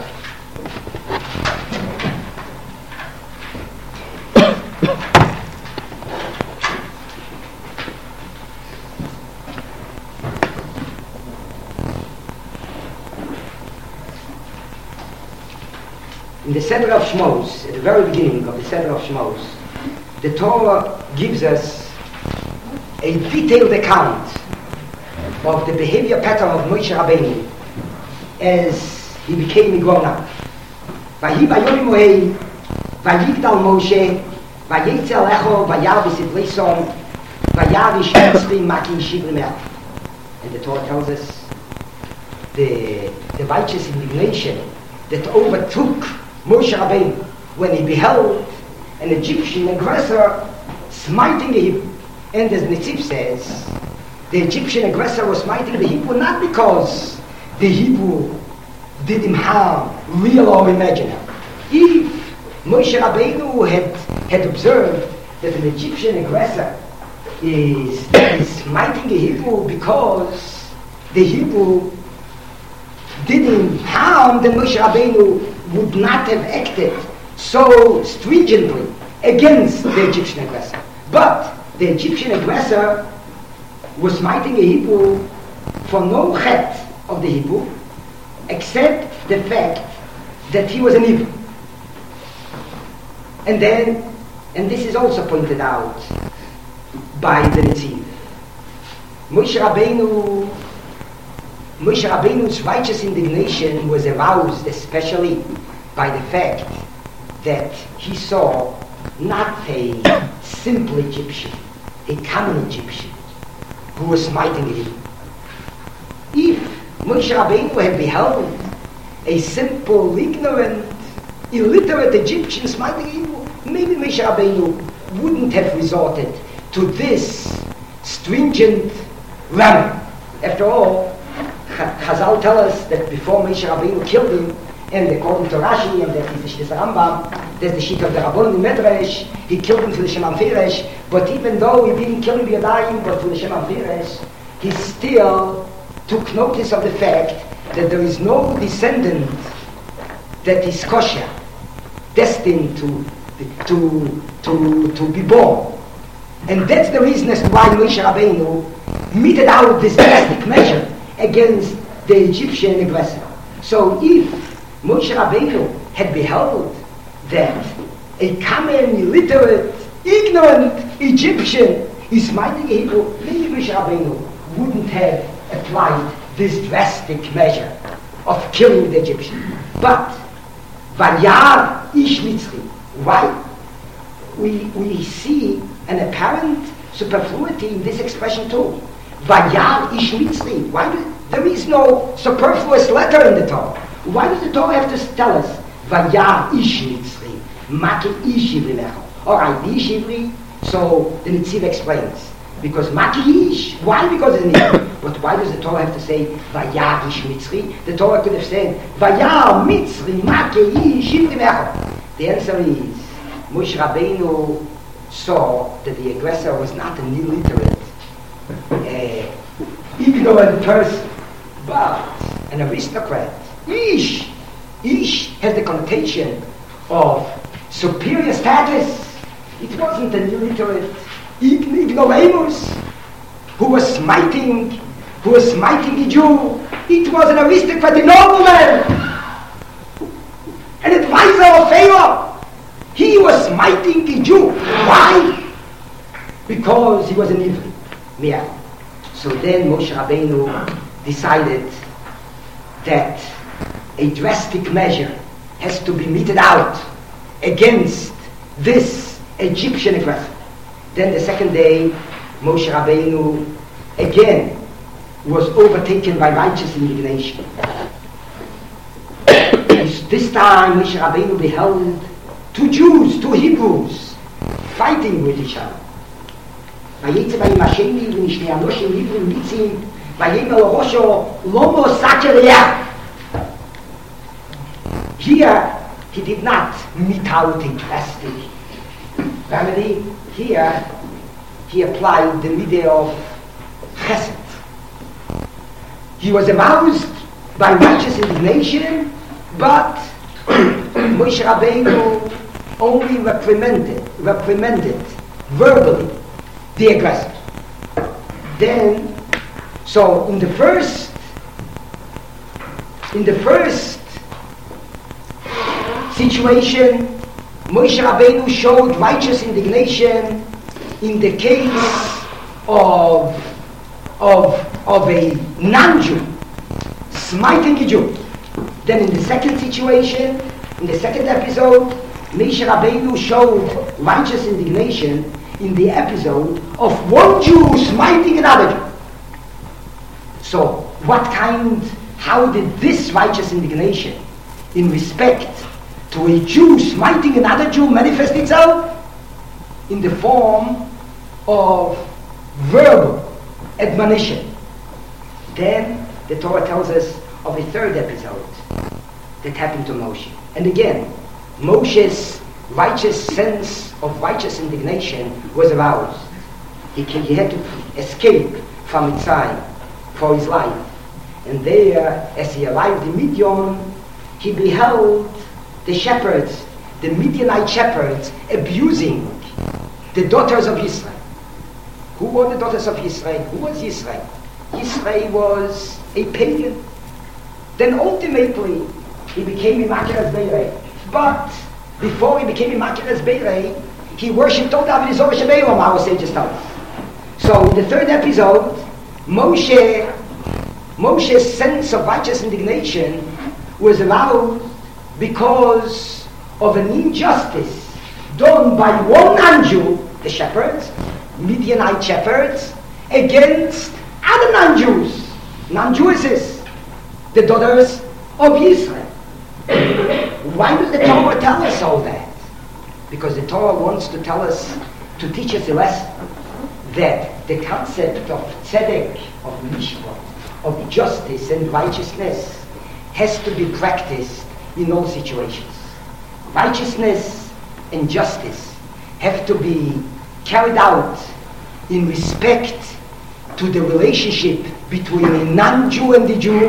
In the Seder of Shmos, at the very beginning of the Seder of Shmos, the Torah gives us a detailed account of the behavior pattern of Moshe Rabbeinu as he became a grown-up. Vahi vayom mohei, vayigdal Moshe, vayetzel lecho, vayar b'sivlei son, vayar ishmetzrim maki shivrim el. And the Torah tells us the, the righteous indignation that overtook Moshe Rabbeinu when he beheld an Egyptian aggressor smiting the Hebrew. And as Netziv says, the Egyptian aggressor was smiting the Hebrew not because the Hebrew did him harm, real or imaginary. If Moshe Rabbeinu had, had observed that an Egyptian aggressor is, is smiting the Hebrew because the Hebrew did him harm, then Moshe Rabbeinu would not have acted so stringently against the Egyptian aggressor. But the Egyptian aggressor was smiting a Hebrew for no chet of the Hebrew, except the fact that he was an Hebrew. And then, and this is also pointed out by the Netziv, Moshe Rabbeinu Moshe Rabbeinu's righteous indignation was aroused especially by the fact that he saw not a simple Egyptian, a common Egyptian, who was smiting him. If Moshe Rabbeinu had beheld a simple, ignorant, illiterate Egyptian smiting him, maybe Moshe Rabbeinu wouldn't have resorted to this stringent remedy. After all, Chazal tell us that before Moshe Rabbeinu killed him, and according to Rashi, and that is the Shittas Rambam, there's the sheet of the Rabbanon in Medrash, he killed him for the Shem Amfiresh, but even though he didn't kill him Yadayim, but for the Shem Amfiresh, he still took notice of the fact that there is no descendant that is kosher, destined to, to, to, to be born. And that's the reason as to why Moshe Rabbeinu meted out this drastic measure against the Egyptian aggressor. So if Moshe Rabbeinu had beheld that a common, illiterate, ignorant Egyptian is smiting a Hebrew, maybe Moshe Rabbeinu wouldn't have applied this drastic measure of killing the Egyptian. But Vayar Ish Mitzri, why? We, we see an apparent superfluity in this expression too. Vayar Ish Mitzri. Why do, there is no superfluous letter in the Torah. Why does the Torah have to tell us Vayar ish Mitzri, Maki ish Ivri lecho. Alright, the ish Ivri, so the Nitziv explains. Because Maki ish, why? Because it's an Ivri. But why does the Torah have to say Vayar ish Mitzri? The Torah could have said Vayar Mitzri, Maki ish Ivri lecho. The answer is Moshe Rabbeinu saw that the aggressor was not an illiterate, uh, ignorant person, but an aristocrat. Ish! Ish has the connotation of superior status. It wasn't an illiterate ignoramus who was smiting, who was smiting the Jew. It was an aristocrat, a nobleman, an advisor of Pharaoh. He was smiting the Jew. Why? Because he was an Ivri. Yeah. So then Moshe Rabbeinu decided that a drastic measure has to be meted out against this Egyptian aggressor. Then the second day, Moshe Rabbeinu again was overtaken by righteous indignation. This time Moshe Rabbeinu beheld two Jews, two Hebrews, fighting with each other. ויצא בהם השני ונשני אנושים עברים ביצים ויאמר לראשו לא מוסק אליה. Here he did not mete out a drastic remedy. Here he applied the midah of chesed. He was aroused by righteous indignation, but Moshe Rabbeinu only reprimanded, reprimanded verbally the aggressor. Then, so in the first, in the first situation, Moshe Rabbeinu showed righteous indignation in the case of of of a non-Jew smiting a Jew. Then in the second situation, in the second episode, Moshe Rabbeinu showed righteous indignation in the episode of one Jew smiting another Jew. So, what kind, how did this righteous indignation in respect to a Jew smiting another Jew manifest itself? In the form of verbal admonition. Then the Torah tells us of a third episode that happened to Moshe. And again, Moshe's righteous sense of righteous indignation was aroused. He, he had to escape from Mitzrayim for his life. And there, as he arrived in Midian, he beheld the shepherds, the Midianite shepherds, abusing the daughters of Israel. Who were the daughters of Israel? Who was Israel? Israel was a pagan. Then ultimately, he became Imakeres Beirei. But before he became Imakeres Beirei, he worshipped all the Avodah Shabeilam, our sages tell us. So in the third episode, Moshe, Moshe's sense of righteous indignation was aroused because of an injustice done by one non-Jew, the shepherds, Midianite shepherds, against other non-Jews, non-Jewesses, the daughters of Israel. Why does the Torah tell us all that? Because the Torah wants to tell us, to teach us a lesson, that the concept of tzedek, of mishpat, of justice and righteousness has to be practiced in all situations. Righteousness and justice have to be carried out in respect to the relationship between a non-Jew and the Jew,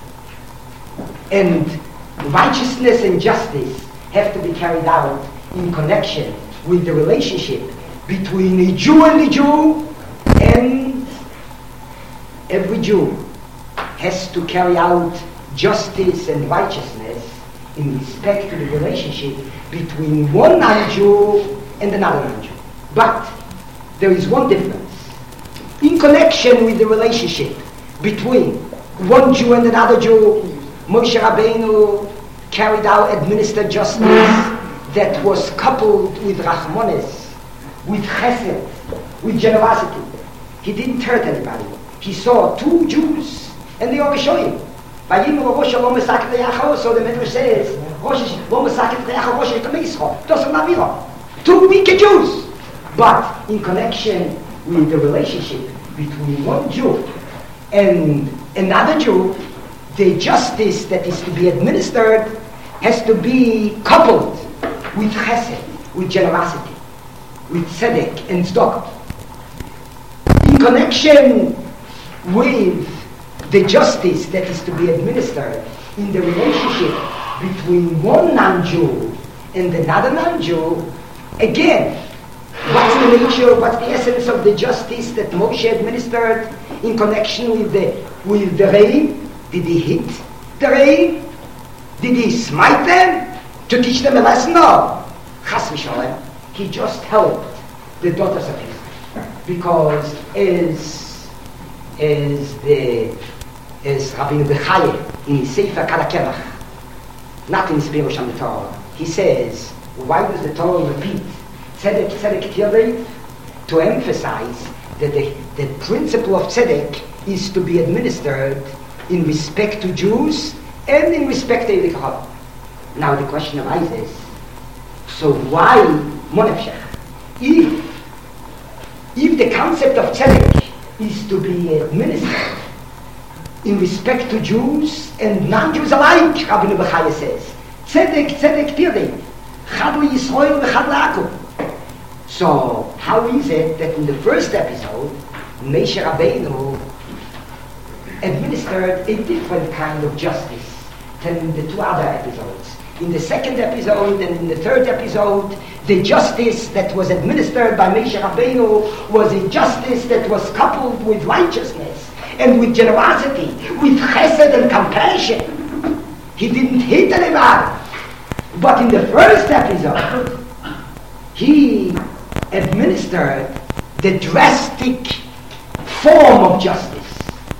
and righteousness and justice have to be carried out in connection with the relationship between a Jew and the Jew, and every Jew has to carry out justice and righteousness in respect to the relationship between one non-Jew and another non-Jew. But there is one difference. In connection with the relationship between one Jew and another Jew, Moshe Rabbeinu carried out, administered justice that was coupled with rachmanis, with chesed, with generosity. He didn't hurt anybody. He saw two Jews and they were showing. So the Midrash says Rosh Hashanah, doesn't matter. Two wicked Jews. But in connection with the relationship between one Jew and another Jew, the justice that is to be administered has to be coupled with chesed, with generosity, with tzedek and tzedakah. In connection with the justice that is to be administered in the relationship between one non-Jew and another non-Jew, again, what's the nature, what's the essence of the justice that Moshe administered in connection with the with the rain? Did he hit the rain? Did he smite them to teach them a lesson? No. Chas v'sholem. He just helped the daughters of Israel. Because as, as the as Rabbi Bechaye in his Sefer Kadakevach, not in his Pirush on the Torah, he says, why does the Torah repeat Tzedek, Tzedek, Tzedek, to emphasize that the, the principle of Tzedek is to be administered in respect to Jews and in respect to Yiddish. Now the question arises, so why Monefshech? If, if the concept of Tzedek is to be administered in respect to Jews and non-Jews alike, Rabbi Bechaye says, Tzedek, Tzedek, Tzedek, Chad Yisrael v'chad Yaakov. So, how is it that in the first episode, Moshe Rabbeinu administered a different kind of justice than in the two other episodes? In the second episode and in the third episode, the justice that was administered by Moshe Rabbeinu was a justice that was coupled with righteousness and with generosity, with chesed and compassion. He didn't hit anybody. But in the first episode, he administered the drastic form of justice.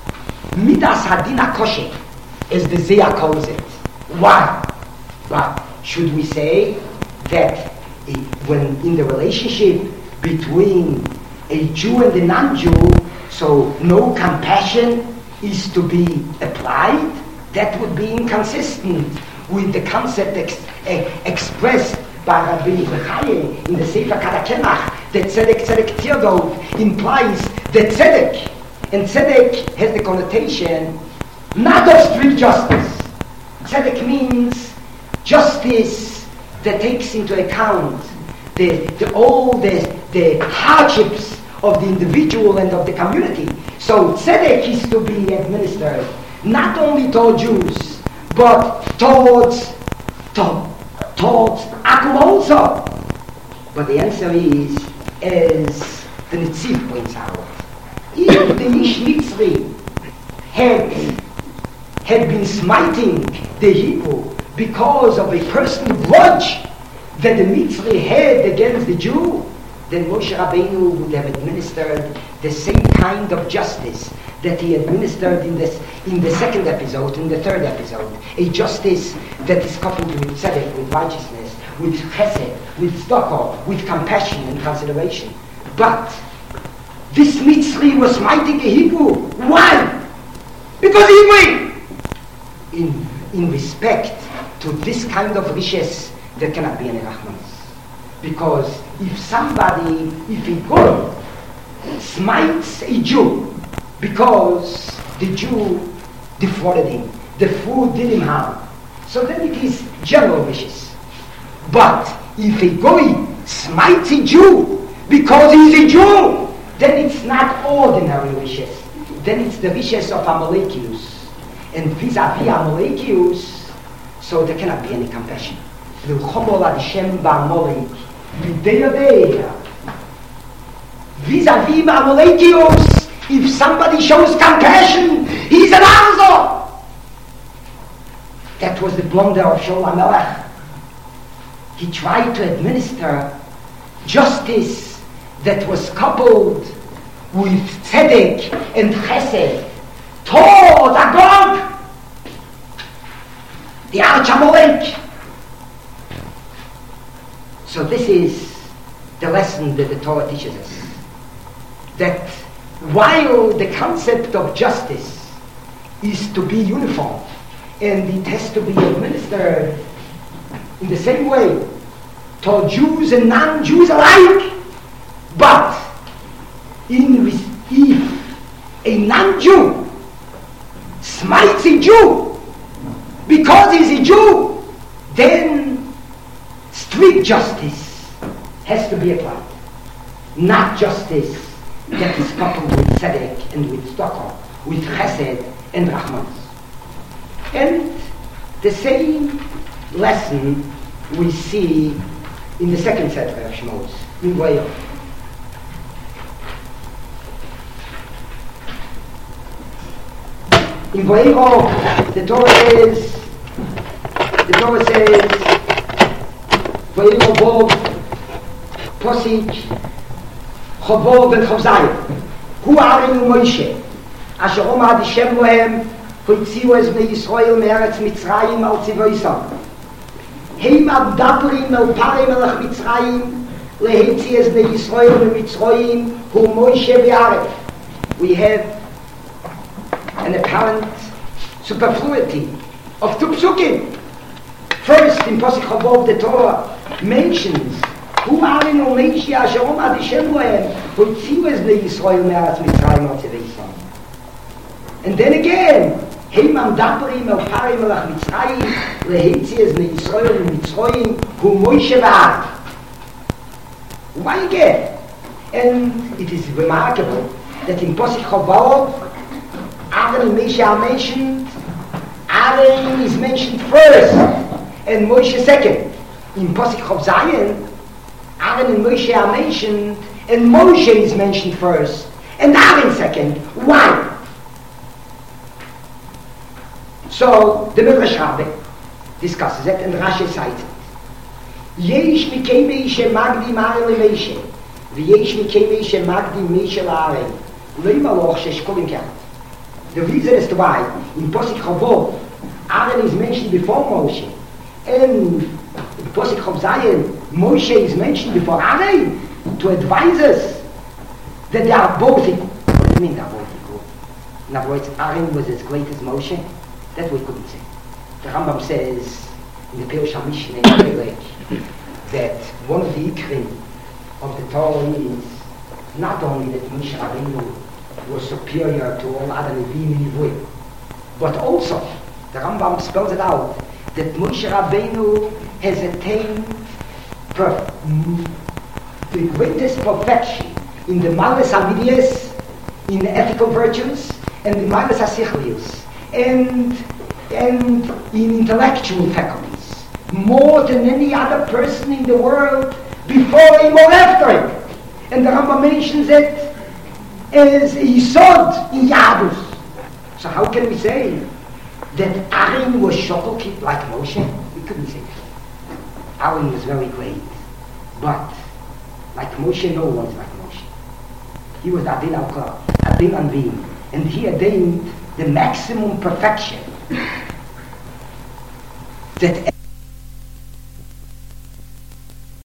Midas Hadin HaKosher, as the Zohar calls it. Why? But should we say that it, when in the relationship between a Jew and a non-Jew, so no compassion is to be applied? That would be inconsistent with the concept ex- eh, expressed by Rabbi Bechaye in the Sefer Kadakemach, that Tzedek, Tzedek, Tzedek implies that Tzedek, and Tzedek has the connotation not of strict justice. Tzedek means justice that takes into account the, the, all the, the hardships of the individual and of the community. So Tzedek is to be administered not only toward Jews, but towards, to, towards Akum also. But the answer is, as the Netziv points out, if the Ish Mitzri had, had been smiting the Hebrew because of a personal grudge that the Mitzri had against the Jew, then Moshe Rabbeinu would have administered the same kind of justice that he administered in this in the second episode, in the third episode, a justice that is coupled with tzedek, with righteousness, with chesed, with tzedakah, with compassion and consideration. But this Mitzri was smiting the Hebrew. Why? Because Hebrew, in in respect to this kind of riches, there cannot be any rachmanis. Because if somebody, if a God smites a Jew because the Jew defrauded him, the food did him harm, so then it is general wishes. But if a Goy smites a Jew because he is a Jew, then it's not ordinary wishes. Then it's the wishes of Amalekius. And vis-a-vis Amalekius, so there cannot be any compassion. Vis-a-vis Amalekius, if somebody shows compassion, he's an Arzo. That was the blunder of Shaul HaMelech. He tried to administer justice that was coupled with tzedek and chesed toward Agog, the Arch Amalek. So this is the lesson that the Torah teaches us. That while the concept of justice is to be uniform and it has to be administered in the same way to Jews and non-Jews alike. But in, if a non-Jew smites a Jew because he's a Jew, then strict justice has to be applied. Not justice that is coupled with tzedek and with tzedakah, with chesed and rahmanas. And the same lesson we see in the second set of Shmos, in Vayikra. In Vayikra, the Torah says, the Torah says, Vayikra Vov, Posik, Chavov and Chavzayim, Hu Arinu Moshe, Asher Omad Hashem Lohem, Hoitziu es Bnei Yisrael me'eretz Mitzrayim al Tzivoisam. Heim Abdabrim el Parim elach Mitzrayim, Lehitzi es Bnei Yisrael me'Mitzrayim, Hu Moshe ve'aref. We have an apparent superfluity of two psukim. First, in Posik Chavov, the Torah mentions Hu Arinu Moshe Asher Omad Hashem Lohem, Hoitziu es Bnei Yisrael me'eretz Mitzrayim al Tzivoisam. And then again, Heiman Daprim El Parim Elach Mitzrayim Lehitzias Mitzrayim Mitzrayim Hu Moshe V'Aaron. Why again? And it is remarkable that in Posik Chavov, Aaron and Moshe are mentioned. Aaron is mentioned first, and Moshe second. In Posik Chav Zayin, Aaron and Moshe are mentioned, and Moshe is mentioned first, and Aaron second. Why? So the Midrash Rabbe discusses it, and Rashi cites it. Yesh mikei shemagdi ma'ale Moshe, v'yesh mikei shemagdi Moshe la'arei. Lo yimaloch sheshkolim kert. The reason as to why in Posik Chavov Aaron is mentioned before Moshe, and in Posik Chav Zayin Moshe is mentioned before Aaron, to advise us that they are both equal. What do you mean they are both equal? In other words, Aaron was as great as Moshe? That we couldn't say. The Rambam says in the Pirush HaMishneh that one of the ikrim of the Torah is not only that Moshe Rabbeinu was superior to all other Nevi'im and Nevuim, but also the Rambam spells it out that Moshe Rabbeinu has attained per- the greatest perfection in the Malas HaMidyos, in the ethical virtues, and the Malas HaSichlius, and and in intellectual faculties, more than any other person in the world before him or after him. And the Rambam mentions it as a yisod in Yadus. So how can we say that Aaron was shokolkit like Moshe? We couldn't say that. Aaron was very great, but like Moshe, no one's like Moshe. He was Adin al-Kor, Adin Anvim, and he attained the maximum perfection that